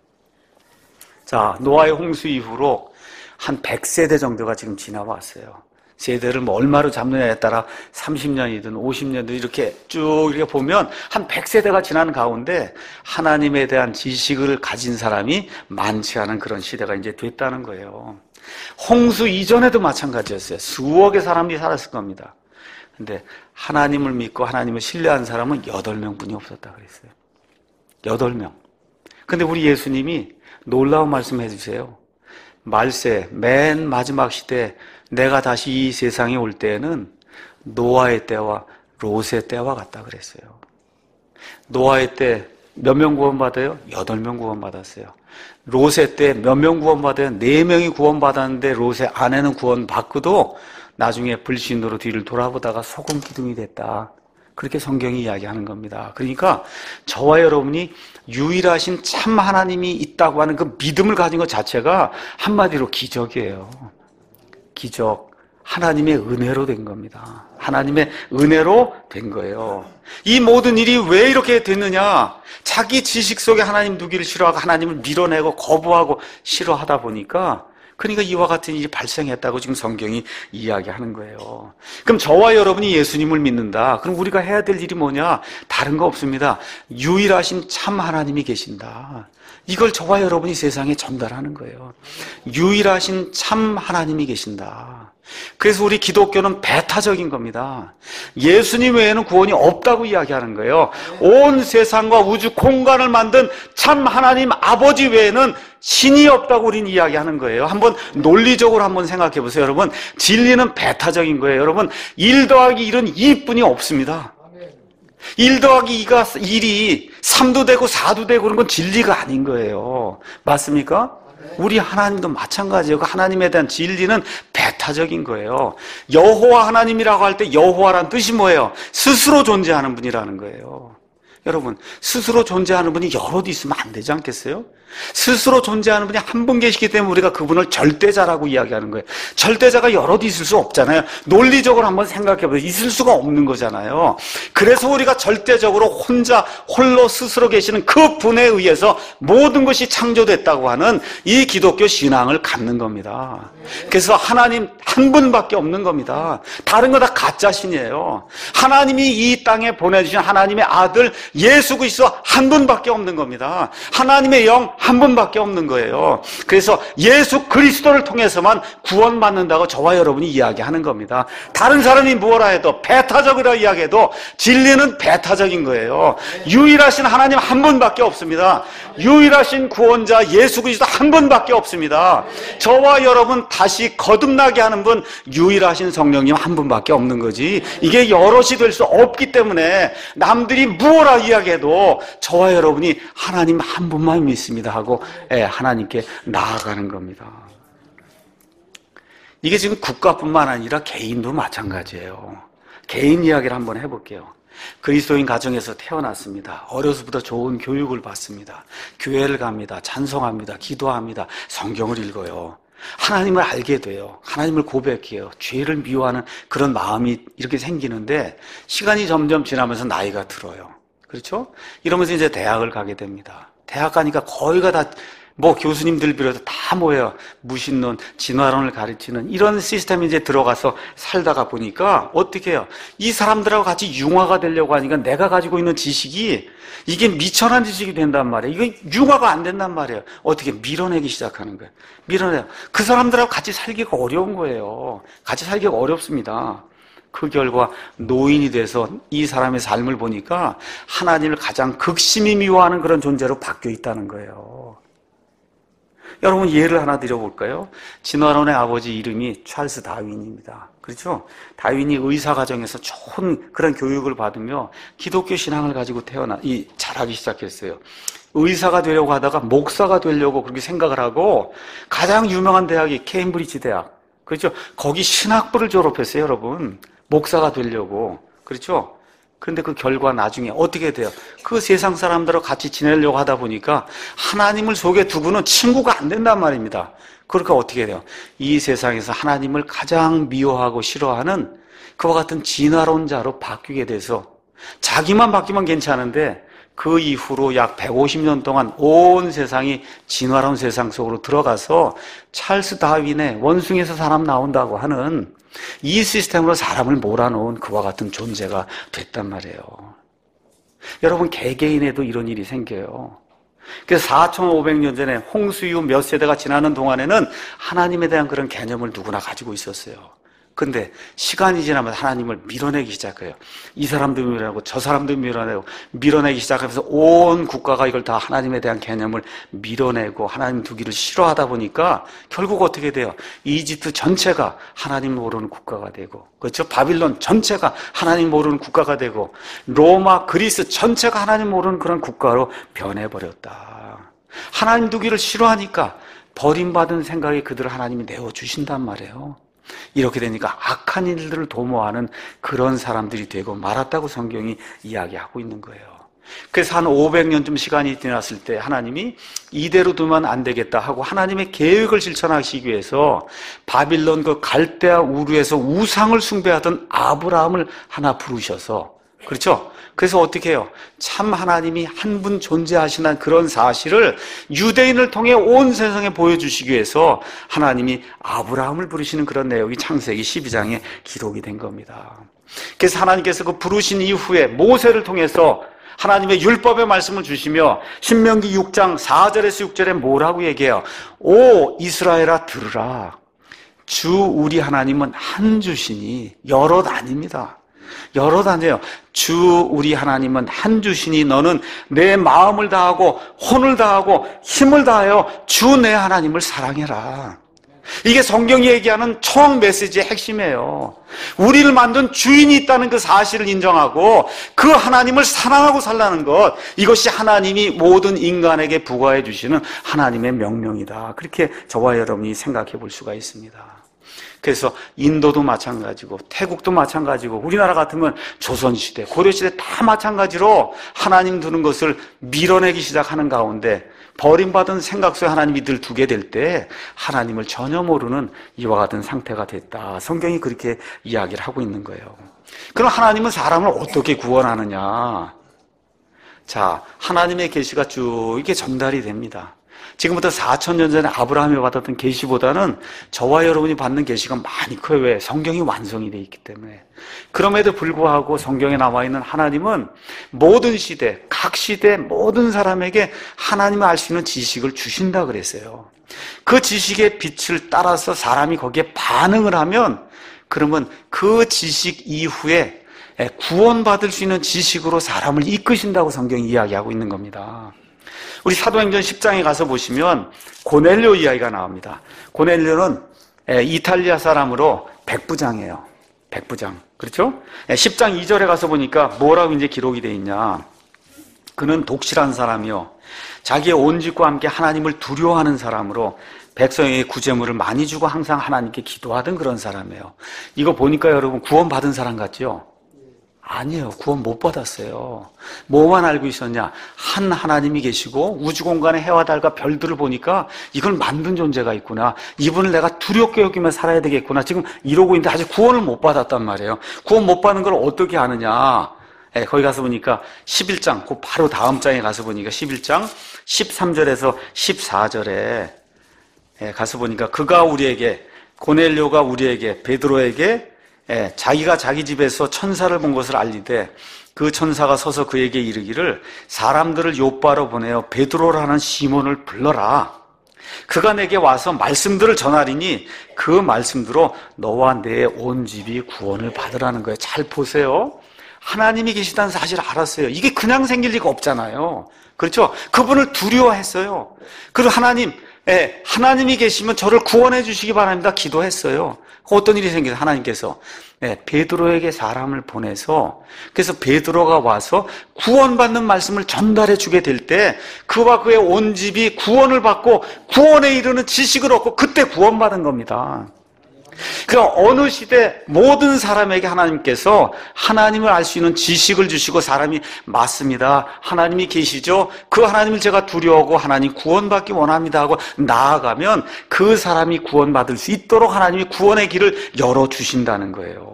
자, 노아의 홍수 이후로 한 100세대 정도가 지금 지나왔어요. 세대를 뭐 얼마로 잡느냐에 따라 30년이든 50년이든 이렇게 쭉 이렇게 보면 한 100세대가 지난 가운데 하나님에 대한 지식을 가진 사람이 많지 않은 그런 시대가 이제 됐다는 거예요. 홍수 이전에도 마찬가지였어요. 수억의 사람들이 살았을 겁니다. 근데 하나님을 믿고 하나님을 신뢰한 사람은 8명뿐이 없었다 그랬어요. 8명. 근데 우리 예수님이 놀라운 말씀 해주세요. 말세 맨 마지막 시대 내가 다시 이 세상에 올 때에는 노아의 때와 롯의 때와 같다 그랬어요. 노아의 때 몇 명 구원받아요? 8명 구원받았어요. 롯의 때 몇 명 구원받아요? 4명이 구원받았는데 롯의 아내는 구원받고도 나중에 불신으로 뒤를 돌아보다가 소금 기둥이 됐다. 그렇게 성경이 이야기하는 겁니다. 그러니까 저와 여러분이 유일하신 참 하나님이 있다고 하는 그 믿음을 가진 것 자체가 한마디로 기적이에요. 기적. 하나님의 은혜로 된 겁니다. 하나님의 은혜로 된 거예요. 이 모든 일이 왜 이렇게 됐느냐? 자기 지식 속에 하나님 두기를 싫어하고 하나님을 밀어내고 거부하고 싫어하다 보니까 그러니까 이와 같은 일이 발생했다고 지금 성경이 이야기하는 거예요. 그럼 저와 여러분이 예수님을 믿는다. 그럼 우리가 해야 될 일이 뭐냐? 다른 거 없습니다. 유일하신 참 하나님이 계신다. 이걸 저와 여러분이 세상에 전달하는 거예요. 유일하신 참 하나님이 계신다. 그래서 우리 기독교는 배타적인 겁니다. 예수님 외에는 구원이 없다고 이야기하는 거예요. 온 세상과 우주 공간을 만든 참 하나님 아버지 외에는 신이 없다고 우리는 이야기하는 거예요. 한번 논리적으로 한번 생각해 보세요. 여러분, 진리는 배타적인 거예요. 여러분, 1 더하기 1은 2뿐이 없습니다. 1 더하기 2가 1이 3도 되고 4도 되고 그런 건 진리가 아닌 거예요. 맞습니까? 우리 하나님도 마찬가지예요. 그 하나님에 대한 진리는 배타적인 거예요. 여호와 하나님이라고 할 때 여호와란 뜻이 뭐예요? 스스로 존재하는 분이라는 거예요. 여러분, 스스로 존재하는 분이 여럿 있으면 안 되지 않겠어요? 스스로 존재하는 분이 한 분 계시기 때문에 우리가 그분을 절대자라고 이야기하는 거예요. 절대자가 여럿 있을 수 없잖아요. 논리적으로 한번 생각해보세요. 있을 수가 없는 거잖아요. 그래서 우리가 절대적으로 홀로 스스로 계시는 그 분에 의해서 모든 것이 창조됐다고 하는 이 기독교 신앙을 갖는 겁니다. 그래서 하나님 한 분밖에 없는 겁니다. 다른 거 다 가짜신이에요. 하나님이 이 땅에 보내주신 하나님의 아들 예수 그리스도 한 분밖에 없는 겁니다. 하나님의 영 한 분밖에 없는 거예요. 그래서 예수 그리스도를 통해서만 구원받는다고 저와 여러분이 이야기하는 겁니다. 다른 사람이 뭐라 해도, 배타적이라 이야기해도 진리는 배타적인 거예요. 유일하신 하나님 한 분밖에 없습니다. 유일하신 구원자 예수 그리스도 한 분밖에 없습니다. 저와 여러분 다시 거듭나게 하는 분, 유일하신 성령님 한 분밖에 없는 거지. 이게 여럿이 될 수 없기 때문에 남들이 무엇라 이야기해도 저와 여러분이 하나님 한 분만 믿습니다 하고 하나님께 나아가는 겁니다. 이게 지금 국가뿐만 아니라 개인도 마찬가지예요. 개인 이야기를 한번 해볼게요. 그리스도인 가정에서 태어났습니다. 어려서부터 좋은 교육을 받습니다. 교회를 갑니다. 찬송합니다. 기도합니다. 성경을 읽어요. 하나님을 알게 돼요. 하나님을 고백해요. 죄를 미워하는 그런 마음이 이렇게 생기는데 시간이 점점 지나면서 나이가 들어요. 그렇죠? 이러면서 이제 대학을 가게 됩니다. 대학 가니까 거의가 다 교수님들 비롯해서 다 모여요. 무신론, 진화론을 가르치는 이런 시스템이 이제 들어가서 살다가 보니까 어떻게 해요? 이 사람들하고 같이 융화가 되려고 하니까 내가 가지고 있는 지식이 이게 미천한 지식이 된단 말이에요. 이게 융화가 안 된단 말이에요. 어떻게 밀어내기 시작하는 거예요. 밀어내요. 그 사람들하고 같이 살기가 어려운 거예요. 같이 살기가 어렵습니다. 그 결과 노인이 돼서 이 사람의 삶을 보니까 하나님을 가장 극심히 미워하는 그런 존재로 바뀌어 있다는 거예요. 여러분 예를 하나 드려볼까요? 진화론의 아버지 이름이 찰스 다윈입니다. 그렇죠? 다윈이 의사 가정에서 좋은 그런 교육을 받으며 기독교 신앙을 가지고 자라기 시작했어요. 의사가 되려고 하다가 목사가 되려고 그렇게 생각을 하고 가장 유명한 대학이 케임브리지 대학. 그렇죠? 거기 신학부를 졸업했어요, 여러분. 목사가 되려고. 그렇죠? 그런데 그 결과 나중에 어떻게 돼요? 그 세상 사람들하고 같이 지내려고 하다 보니까 하나님을 속에 두고는 친구가 안 된단 말입니다. 그러니까 어떻게 돼요? 이 세상에서 하나님을 가장 미워하고 싫어하는 그와 같은 진화론자로 바뀌게 돼서 자기만 바뀌면 괜찮은데 그 이후로 약 150년 동안 온 세상이 진화론 세상 속으로 들어가서 찰스 다윈의 원숭이에서 사람 나온다고 하는 이 시스템으로 사람을 몰아놓은 그와 같은 존재가 됐단 말이에요. 여러분 개개인에도 이런 일이 생겨요. 그래서 4,500년 전에 홍수 이후 몇 세대가 지나는 동안에는 하나님에 대한 그런 개념을 누구나 가지고 있었어요. 근데 시간이 지나면 하나님을 밀어내기 시작해요. 이 사람도 밀어내고 저 사람도 밀어내기 시작하면서 온 국가가 이걸 다 하나님에 대한 개념을 밀어내고 하나님 두기를 싫어하다 보니까 결국 어떻게 돼요? 이집트 전체가 하나님 모르는 국가가 되고, 그렇죠? 바빌론 전체가 하나님 모르는 국가가 되고, 로마, 그리스 전체가 하나님 모르는 그런 국가로 변해버렸다. 하나님 두기를 싫어하니까 버림받은 생각에 그들을 하나님이 내어주신단 말이에요. 이렇게 되니까 악한 일들을 도모하는 그런 사람들이 되고 말았다고 성경이 이야기하고 있는 거예요. 그래서 한 500년쯤 시간이 지났을 때 하나님이 이대로 두면 안 되겠다 하고 하나님의 계획을 실천하시기 위해서 바빌론 그 갈대아 우르에서 우상을 숭배하던 아브라함을 하나 부르셔서, 그렇죠? 그래서 어떻게 해요? 참 하나님이 한 분 존재하시는 그런 사실을 유대인을 통해 온 세상에 보여주시기 위해서 하나님이 아브라함을 부르시는 그런 내용이 창세기 12장에 기록이 된 겁니다. 그래서 하나님께서 그 부르신 이후에 모세를 통해서 하나님의 율법의 말씀을 주시며 신명기 6장 4절에서 6절에 뭐라고 얘기해요? 오 이스라엘아 들으라. 주 우리 하나님은 한 주시니 여럿 아닙니다. 여럿 아니에요. 주 우리 하나님은 한 주시니 너는 내 마음을 다하고 혼을 다하고 힘을 다하여 주 내 하나님을 사랑해라. 이게 성경이 얘기하는 총 메시지의 핵심이에요. 우리를 만든 주인이 있다는 그 사실을 인정하고 그 하나님을 사랑하고 살라는 것, 이것이 하나님이 모든 인간에게 부과해 주시는 하나님의 명령이다. 그렇게 저와 여러분이 생각해 볼 수가 있습니다. 그래서 인도도 마찬가지고 태국도 마찬가지고 우리나라 같으면 조선시대, 고려시대 다 마찬가지로 하나님 두는 것을 밀어내기 시작하는 가운데 버림받은 생각 속에 하나님이 늘 두게 될 때 하나님을 전혀 모르는 이와 같은 상태가 됐다. 성경이 그렇게 이야기를 하고 있는 거예요. 그럼 하나님은 사람을 어떻게 구원하느냐? 자, 하나님의 계시가 쭉 이렇게 전달이 됩니다. 지금부터 4,000년 전에 아브라함이 받았던 계시보다는 저와 여러분이 받는 계시가 많이 커요. 왜? 성경이 완성이 되어 있기 때문에. 그럼에도 불구하고 성경에 나와 있는 하나님은 모든 시대, 각 시대 모든 사람에게 하나님을 알 수 있는 지식을 주신다 그랬어요. 그 지식의 빛을 따라서 사람이 거기에 반응을 하면 그러면 그 지식 이후에 구원받을 수 있는 지식으로 사람을 이끄신다고 성경이 이야기하고 있는 겁니다. 우리 사도행전 10장에 가서 보시면 고넬료 이야기가 나옵니다. 고넬료는 이탈리아 사람으로 백부장이에요. 백부장. 그렇죠? 10장 2절에 가서 보니까 뭐라고 이제 기록이 되어 있냐. 그는 독실한 사람이요. 자기의 온 집과 함께 하나님을 두려워하는 사람으로 백성에게 구제물을 많이 주고 항상 하나님께 기도하던 그런 사람이에요. 이거 보니까 여러분 구원받은 사람 같죠? 아니에요. 구원 못 받았어요. 뭐만 알고 있었냐? 한 하나님이 계시고 우주공간의 해와 달과 별들을 보니까 이걸 만든 존재가 있구나. 이분을 내가 두렵게 여기며 살아야 되겠구나. 지금 이러고 있는데 아직 구원을 못 받았단 말이에요. 구원 못 받는 걸 어떻게 아느냐? 거기 가서 보니까 11장, 그 바로 다음 장에 가서 보니까 11장 13절에서 14절에 가서 보니까 그가 우리에게, 고넬료가 우리에게, 베드로에게 자기가 자기 집에서 천사를 본 것을 알리되 그 천사가 서서 그에게 이르기를 사람들을 요바로 보내어 베드로라는 시몬을 불러라. 그가 내게 와서 말씀들을 전하리니 그 말씀대로 너와 내 온 집이 구원을 받으라는 거예요. 잘 보세요. 하나님이 계시다는 사실을 알았어요. 이게 그냥 생길 리가 없잖아요. 그렇죠? 그분을 두려워했어요. 그리고 하나님이 계시면 저를 구원해 주시기 바랍니다. 기도했어요. 어떤 일이 생겨서 하나님께서 베드로에게 사람을 보내서 그래서 베드로가 와서 구원받는 말씀을 전달해 주게 될 때 그와 그의 온 집이 구원을 받고 구원에 이르는 지식을 얻고 그때 구원받은 겁니다. 그러니까 어느 시대 모든 사람에게 하나님께서 하나님을 알 수 있는 지식을 주시고 사람이 맞습니다. 하나님이 계시죠? 그 하나님을 제가 두려워하고 하나님 구원받기 원합니다 하고 나아가면 그 사람이 구원받을 수 있도록 하나님이 구원의 길을 열어주신다는 거예요.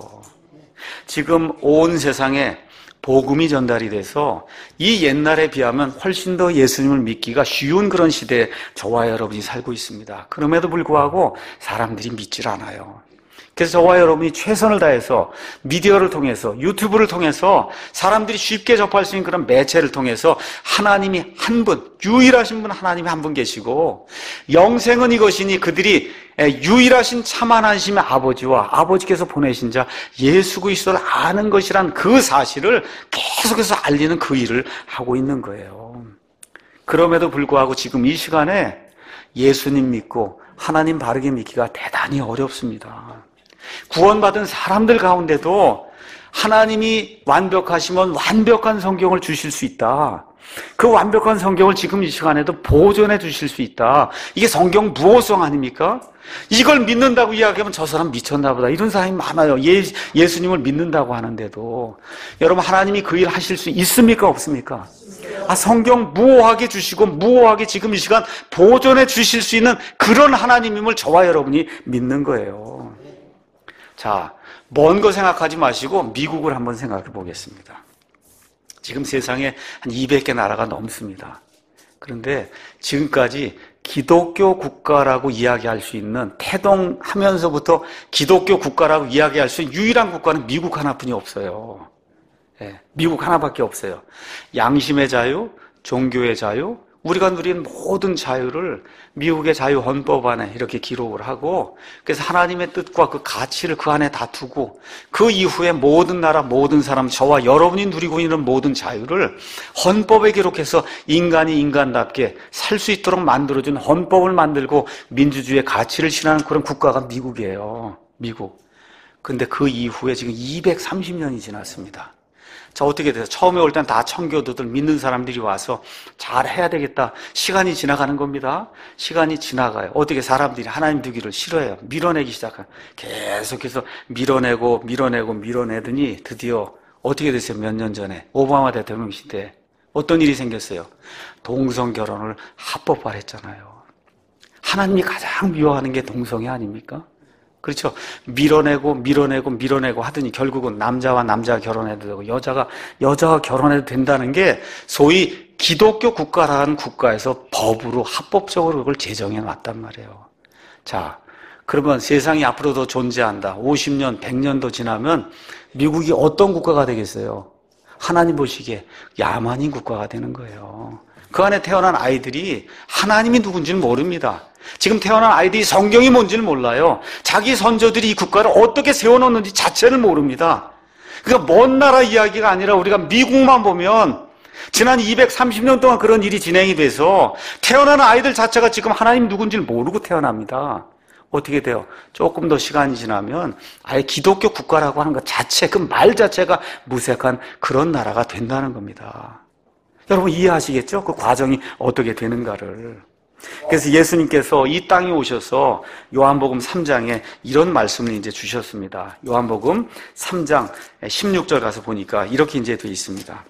지금 온 세상에 복음이 전달이 돼서 이 옛날에 비하면 훨씬 더 예수님을 믿기가 쉬운 그런 시대에 저와 여러분이 살고 있습니다. 그럼에도 불구하고 사람들이 믿질 않아요. 그래서 저와 여러분이 최선을 다해서 미디어를 통해서 유튜브를 통해서 사람들이 쉽게 접할 수 있는 그런 매체를 통해서 하나님이 한 분, 유일하신 분 하나님이 한 분 계시고 영생은 이것이니 그들이 유일하신 참하나님의 아버지와 아버지께서 보내신 자 예수 그리스도를 아는 것이란 그 사실을 계속해서 알리는 그 일을 하고 있는 거예요. 그럼에도 불구하고 지금 이 시간에 예수님 믿고 하나님 바르게 믿기가 대단히 어렵습니다. 구원받은 사람들 가운데도 하나님이 완벽하시면 완벽한 성경을 주실 수 있다. 그 완벽한 성경을 지금 이 시간에도 보존해 주실 수 있다. 이게 성경 무호성 아닙니까? 이걸 믿는다고 이야기하면 저 사람 미쳤나 보다. 이런 사람이 많아요. 예수님을 믿는다고 하는데도. 여러분 하나님이 그 일 하실 수 있습니까? 없습니까? 성경 무호하게 주시고 무호하게 지금 이 시간 보존해 주실 수 있는 그런 하나님임을 저와 여러분이 믿는 거예요. 자, 먼 거 생각하지 마시고 미국을 한번 생각해 보겠습니다. 지금 세상에 한 200개 나라가 넘습니다. 그런데 지금까지 기독교 국가라고 이야기할 수 있는 태동하면서부터 기독교 국가라고 이야기할 수 있는 유일한 국가는 미국 하나뿐이 없어요. 미국 하나밖에 없어요. 양심의 자유, 종교의 자유, 우리가 누린 모든 자유를 미국의 자유헌법 안에 이렇게 기록을 하고 그래서 하나님의 뜻과 그 가치를 그 안에 다 두고 그 이후에 모든 나라, 모든 사람, 저와 여러분이 누리고 있는 모든 자유를 헌법에 기록해서 인간이 인간답게 살 수 있도록 만들어준 헌법을 만들고 민주주의의 가치를 실현하는 그런 국가가 미국이에요. 미국. 근데 그 이후에 지금 230년이 지났습니다. 자, 어떻게 돼요? 처음에 올 땐 다 청교도들 믿는 사람들이 와서 잘 해야 되겠다. 시간이 지나가는 겁니다. 시간이 지나가요. 어떻게 사람들이 하나님 두기를 싫어해요. 밀어내기 시작해요. 계속해서 밀어내더니 드디어 어떻게 됐어요? 몇 년 전에 오바마 대통령 시대에 어떤 일이 생겼어요? 동성 결혼을 합법화했잖아요. 하나님이 가장 미워하는 게 동성애 아닙니까? 그렇죠. 밀어내고 하더니 결국은 남자와 남자가 결혼해도 되고 여자가 결혼해도 된다는 게 소위 기독교 국가라는 국가에서 법으로 합법적으로 그걸 제정해 놨단 말이에요. 자, 그러면 세상이 앞으로 더 존재한다. 50년, 100년도 지나면 미국이 어떤 국가가 되겠어요? 하나님 보시기에 야만인 국가가 되는 거예요. 그 안에 태어난 아이들이 하나님이 누군지는 모릅니다. 지금 태어난 아이들이 성경이 뭔지를 몰라요. 자기 선조들이 이 국가를 어떻게 세워놓는지 자체를 모릅니다. 그러니까 먼 나라 이야기가 아니라 우리가 미국만 보면 지난 230년 동안 그런 일이 진행이 돼서 태어나는 아이들 자체가 지금 하나님 누군지를 모르고 태어납니다. 어떻게 돼요? 조금 더 시간이 지나면 아예 기독교 국가라고 하는 것 자체, 그 말 자체가 무색한 그런 나라가 된다는 겁니다. 여러분 이해하시겠죠? 그 과정이 어떻게 되는가를. 그래서 예수님께서 이 땅에 오셔서 요한복음 3장에 이런 말씀을 이제 주셨습니다. 요한복음 3장 16절 가서 보니까 이렇게 이제 되어 있습니다.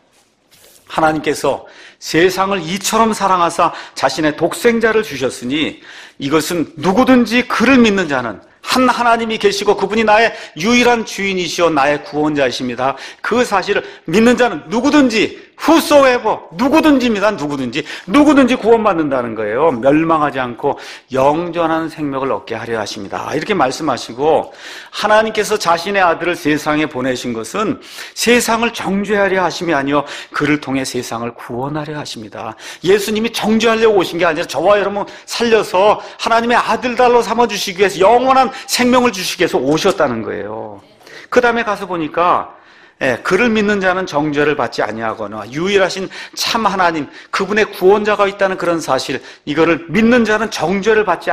하나님께서 세상을 이처럼 사랑하사 자신의 독생자를 주셨으니 이것은 누구든지 그를 믿는 자는 한 하나님이 계시고 그분이 나의 유일한 주인이시오 나의 구원자이십니다. 그 사실을 믿는 자는 누구든지 whosoever 누구든지입니다. 누구든지 구원받는다는 거예요. 멸망하지 않고 영존한 생명을 얻게 하려 하십니다. 이렇게 말씀하시고 하나님께서 자신의 아들을 세상에 보내신 것은 세상을 정죄하려 하심이 아니요 그를 통해 세상을 구원하려 하십니다. 예수님이 정죄하려고 오신 게 아니라 저와 여러분 살려서 하나님의 아들달로 삼아주시기 위해서 영원한 생명을 주시기 위해서 오셨다는 거예요. 그 다음에 가서 보니까 그를 믿는 자는 정죄를 받지 아니하거나 유일하신 참 하나님 그분의 구원자가 있다는 그런 사실 이거를 믿는 자는 정죄를 받지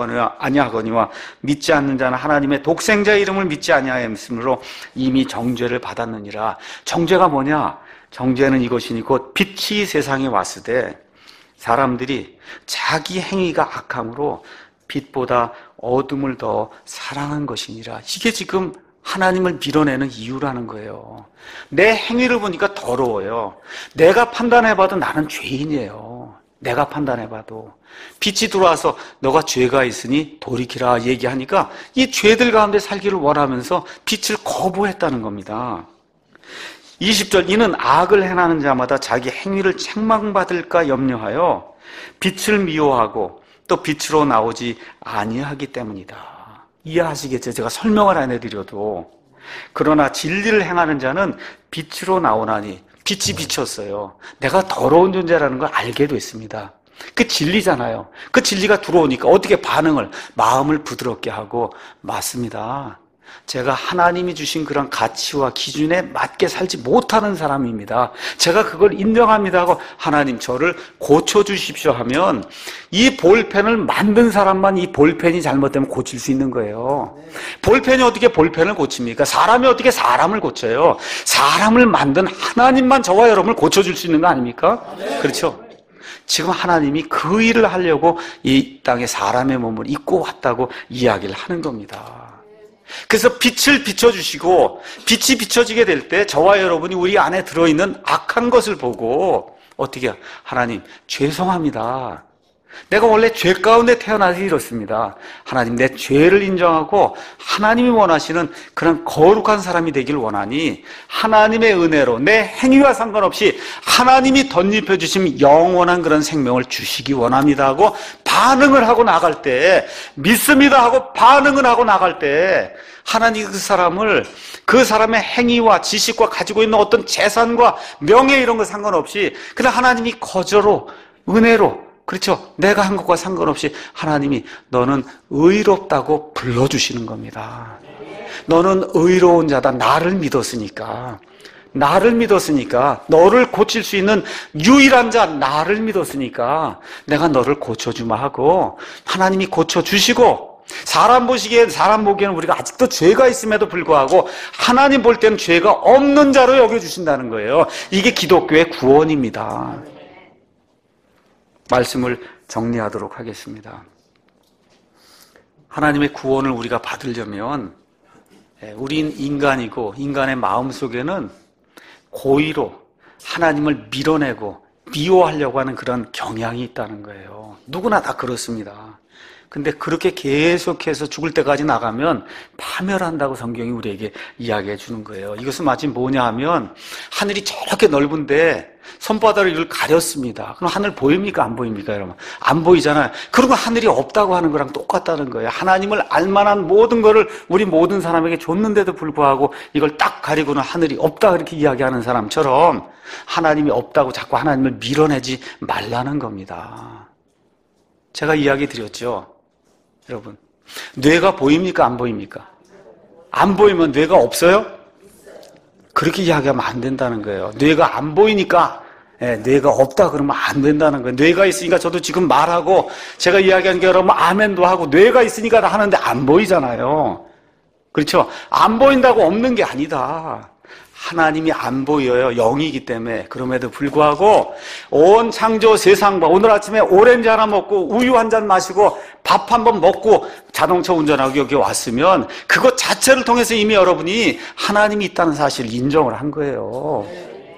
아니하거니와 믿지 않는 자는 하나님의 독생자의 이름을 믿지 아니하였으므로 이미 정죄를 받았느니라. 정죄가 뭐냐? 정죄는 이것이니 곧 빛이 세상에 왔을 때 사람들이 자기 행위가 악함으로 빛보다 어둠을 더 사랑한 것이니라. 이게 지금 하나님을 밀어내는 이유라는 거예요. 내 행위를 보니까 더러워요. 내가 판단해봐도 나는 죄인이에요. 내가 판단해봐도. 빛이 들어와서 너가 죄가 있으니 돌이키라 얘기하니까 이 죄들 가운데 살기를 원하면서 빛을 거부했다는 겁니다. 20절 이는 악을 행하는 자마다 자기 행위를 책망받을까 염려하여 빛을 미워하고 또 빛으로 나오지 아니하기 때문이다. 이해하시겠죠? 제가 설명을 안 해드려도. 그러나 진리를 행하는 자는 빛으로 나오나니 빛이 비쳤어요. 내가 더러운 존재라는 걸 알게 됐습니다. 그 진리잖아요. 그 진리가 들어오니까 어떻게 마음을 부드럽게 하고 맞습니다. 제가 하나님이 주신 그런 가치와 기준에 맞게 살지 못하는 사람입니다. 제가 그걸 인정합니다 하고 하나님 저를 고쳐주십시오 하면 이 볼펜을 만든 사람만 이 볼펜이 잘못되면 고칠 수 있는 거예요. 볼펜이 어떻게 볼펜을 고칩니까? 사람이 어떻게 사람을 고쳐요? 사람을 만든 하나님만 저와 여러분을 고쳐줄 수 있는 거 아닙니까? 그렇죠? 지금 하나님이 그 일을 하려고 이 땅에 사람의 몸을 입고 왔다고 이야기를 하는 겁니다. 그래서 빛을 비춰주시고 빛이 비춰지게 될 때 저와 여러분이 우리 안에 들어있는 악한 것을 보고 어떻게 해요? 하나님 죄송합니다. 내가 원래 죄 가운데 태어나서 이렇습니다. 하나님 내 죄를 인정하고 하나님이 원하시는 그런 거룩한 사람이 되길 원하니 하나님의 은혜로 내 행위와 상관없이 하나님이 덧입혀 주신 영원한 그런 생명을 주시기 원합니다 하고 반응을 하고 나갈 때 믿습니다 하고 반응을 하고 나갈 때 하나님이 그 사람의 행위와 지식과 가지고 있는 어떤 재산과 명예 이런 거 상관없이 그냥 하나님이 거저로 은혜로 그렇죠. 내가 한 것과 상관없이 하나님이 너는 의롭다고 불러주시는 겁니다. 너는 의로운 자다. 나를 믿었으니까 너를 고칠 수 있는 유일한 자 나를 믿었으니까 내가 너를 고쳐주마 하고 하나님이 고쳐주시고 사람 보기에는 우리가 아직도 죄가 있음에도 불구하고 하나님 볼 때는 죄가 없는 자로 여겨주신다는 거예요. 이게 기독교의 구원입니다. 말씀을 정리하도록 하겠습니다. 하나님의 구원을 우리가 받으려면 우린 인간이고 인간의 마음속에는 고의로 하나님을 밀어내고 미워하려고 하는 그런 경향이 있다는 거예요. 누구나 다 그렇습니다. 근데 그렇게 계속해서 죽을 때까지 나가면 파멸한다고 성경이 우리에게 이야기해 주는 거예요. 이것은 마치 뭐냐 하면 하늘이 저렇게 넓은데 손바닥으로 이걸 가렸습니다. 그럼 하늘 보입니까? 안 보입니까? 여러분? 안 보이잖아요. 그리고 하늘이 없다고 하는 거랑 똑같다는 거예요. 하나님을 알만한 모든 거를 우리 모든 사람에게 줬는데도 불구하고 이걸 딱 가리고는 하늘이 없다 그렇게 이야기하는 사람처럼 하나님이 없다고 자꾸 하나님을 밀어내지 말라는 겁니다. 제가 이야기 드렸죠. 여러분, 뇌가 보입니까? 안 보입니까? 안 보이면 뇌가 없어요? 그렇게 이야기하면 안 된다는 거예요. 뇌가 안 보이니까 뇌가 없다 그러면 안 된다는 거예요. 뇌가 있으니까 저도 지금 말하고 제가 이야기하는 게 여러분 아멘도 하고 뇌가 있으니까 다 하는데 안 보이잖아요. 그렇죠? 안 보인다고 없는 게 아니다. 하나님이 안 보여요. 영이기 때문에. 그럼에도 불구하고 온 창조 세상과 오늘 아침에 오렌지 하나 먹고 우유 한 잔 마시고 밥 한 번 먹고 자동차 운전하고 여기 왔으면 그것 자체를 통해서 이미 여러분이 하나님이 있다는 사실을 인정을 한 거예요.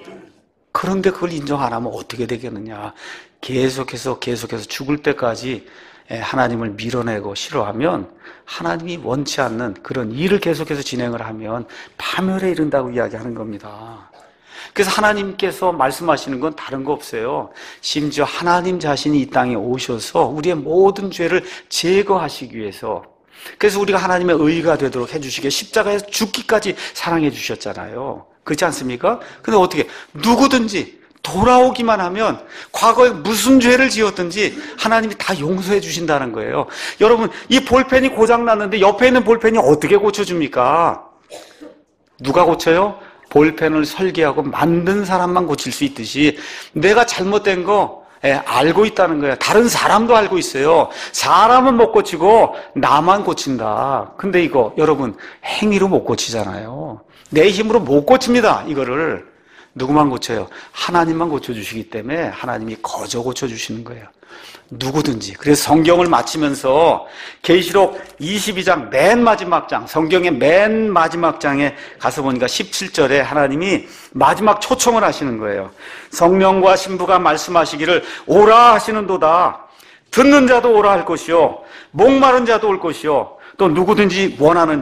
그런데 그걸 인정 안 하면 어떻게 되겠느냐. 계속해서 죽을 때까지 하나님을 밀어내고 싫어하면 하나님이 원치 않는 그런 일을 계속해서 진행을 하면 파멸에 이른다고 이야기하는 겁니다. 그래서 하나님께서 말씀하시는 건 다른 거 없어요. 심지어 하나님 자신이 이 땅에 오셔서 우리의 모든 죄를 제거하시기 위해서, 그래서 우리가 하나님의 의가 되도록 해주시기에 십자가에서 죽기까지 사랑해 주셨잖아요. 그렇지 않습니까? 근데 어떻게 누구든지 돌아오기만 하면 과거에 무슨 죄를 지었든지 하나님이 다 용서해 주신다는 거예요. 여러분, 이 볼펜이 고장났는데 옆에 있는 볼펜이 어떻게 고쳐줍니까? 누가 고쳐요? 볼펜을 설계하고 만든 사람만 고칠 수 있듯이 내가 잘못된 거 알고 있다는 거예요. 다른 사람도 알고 있어요. 사람은 못 고치고 나만 고친다. 근데 이거 여러분 행위로 못 고치잖아요. 내 힘으로 못 고칩니다. 이거를 누구만 고쳐요? 하나님만 고쳐주시기 때문에 하나님이 거저 고쳐주시는 거예요. 누구든지. 그래서 성경을 마치면서 계시록 22장 맨 마지막 장, 성경의 맨 마지막 장에 가서 보니까 17절에 하나님이 마지막 초청을 하시는 거예요. 성령과 신부가 말씀하시기를 오라 하시는도다. 듣는 자도 오라 할 것이요 목마른 자도 올 것이요 또 누구든지 원하는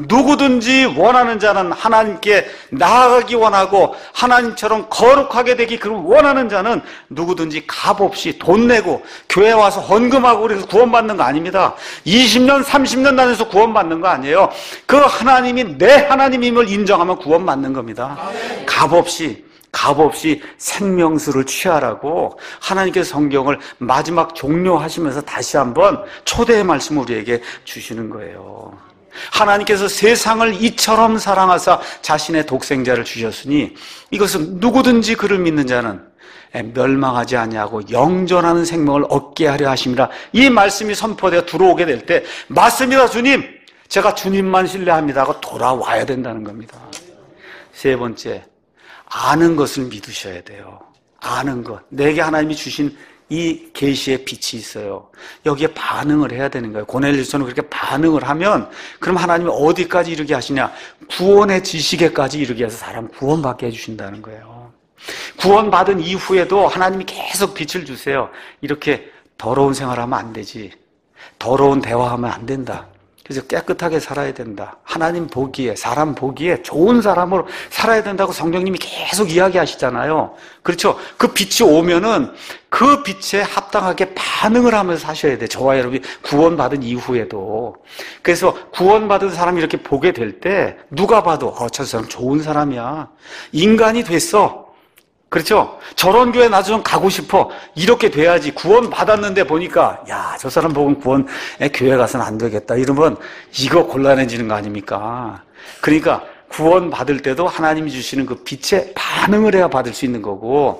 자는 하나님께 나아가기 원하고 하나님처럼 거룩하게 되기 원하는 자는 누구든지 값없이 돈 내고 교회 와서 헌금하고 그래서 구원받는 거 아닙니다. 20년 30년 다녀서 구원받는 거 아니에요. 그 하나님이 내 하나님임을 인정하면 구원받는 겁니다. 값없이 생명수를 취하라고 하나님께서 성경을 마지막 종료하시면서 다시 한번 초대의 말씀을 우리에게 주시는 거예요. 하나님께서 세상을 이처럼 사랑하사 자신의 독생자를 주셨으니 이것은 누구든지 그를 믿는 자는 멸망하지 아니하고 영존하는 생명을 얻게 하려 하심이라. 이 말씀이 선포되어 들어오게 될 때 맞습니다 주님, 제가 주님만 신뢰합니다 하고 돌아와야 된다는 겁니다. 세 번째, 아는 것을 믿으셔야 돼요. 아는 것. 내게 하나님이 주신 이 계시의 빛이 있어요. 여기에 반응을 해야 되는 거예요. 고넬료스는 그렇게 반응을 하면 그럼 하나님이 어디까지 이르게 하시냐? 구원의 지식에까지 이르게 해서 사람 구원받게 해주신다는 거예요. 구원받은 이후에도 하나님이 계속 빛을 주세요. 이렇게 더러운 생활하면 안 되지. 더러운 대화하면 안 된다. 그래서 깨끗하게 살아야 된다. 하나님 보기에, 사람 보기에 좋은 사람으로 살아야 된다고 성령님이 계속 이야기하시잖아요. 그렇죠? 그 빛이 오면은 그 빛에 합당하게 반응을 하면서 사셔야 돼요. 저와 여러분이 구원받은 이후에도. 그래서 구원받은 사람이 이렇게 보게 될 때 누가 봐도 저 사람 좋은 사람이야. 인간이 됐어. 그렇죠? 저런 교회 나도 좀 가고 싶어. 이렇게 돼야지. 구원 받았는데 보니까 야, 저 사람 보면 교회 가서는 안 되겠다. 이러면 이거 곤란해지는 거 아닙니까? 그러니까 구원 받을 때도 하나님이 주시는 그 빛에 반응을 해야 받을 수 있는 거고,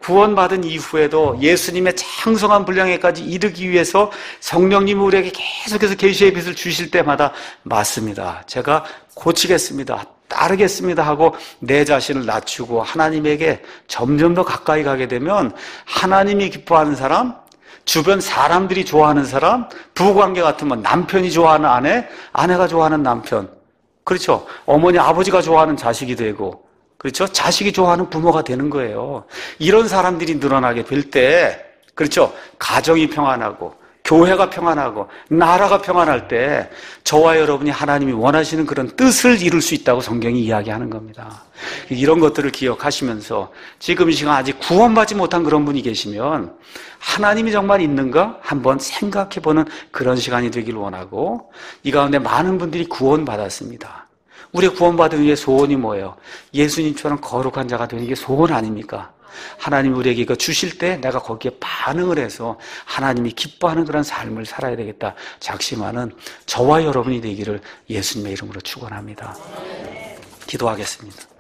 구원받은 이후에도 예수님의 장성한 분량에까지 이르기 위해서 성령님이 우리에게 계속해서 계시의 빛을 주실 때마다 맞습니다. 제가 고치겠습니다. 따르겠습니다 하고 내 자신을 낮추고 하나님에게 점점 더 가까이 가게 되면 하나님이 기뻐하는 사람, 주변 사람들이 좋아하는 사람, 부부관계 같으면 남편이 좋아하는 아내, 아내가 좋아하는 남편, 그렇죠? 어머니, 아버지가 좋아하는 자식이 되고, 그렇죠? 자식이 좋아하는 부모가 되는 거예요. 이런 사람들이 늘어나게 될 때, 그렇죠? 가정이 평안하고, 교회가 평안하고, 나라가 평안할 때, 저와 여러분이 하나님이 원하시는 그런 뜻을 이룰 수 있다고 성경이 이야기하는 겁니다. 이런 것들을 기억하시면서, 지금 이 시간 아직 구원받지 못한 그런 분이 계시면, 하나님이 정말 있는가? 한번 생각해보는 그런 시간이 되길 원하고, 이 가운데 많은 분들이 구원받았습니다. 우리의 구원받은 위에 소원이 뭐예요? 예수님처럼 거룩한 자가 되는 게 소원 아닙니까? 하나님이 우리에게 이거 주실 때 내가 거기에 반응을 해서 하나님이 기뻐하는 그런 삶을 살아야 되겠다 작심하는 저와 여러분이 되기를 예수님의 이름으로 축원합니다. 기도하겠습니다.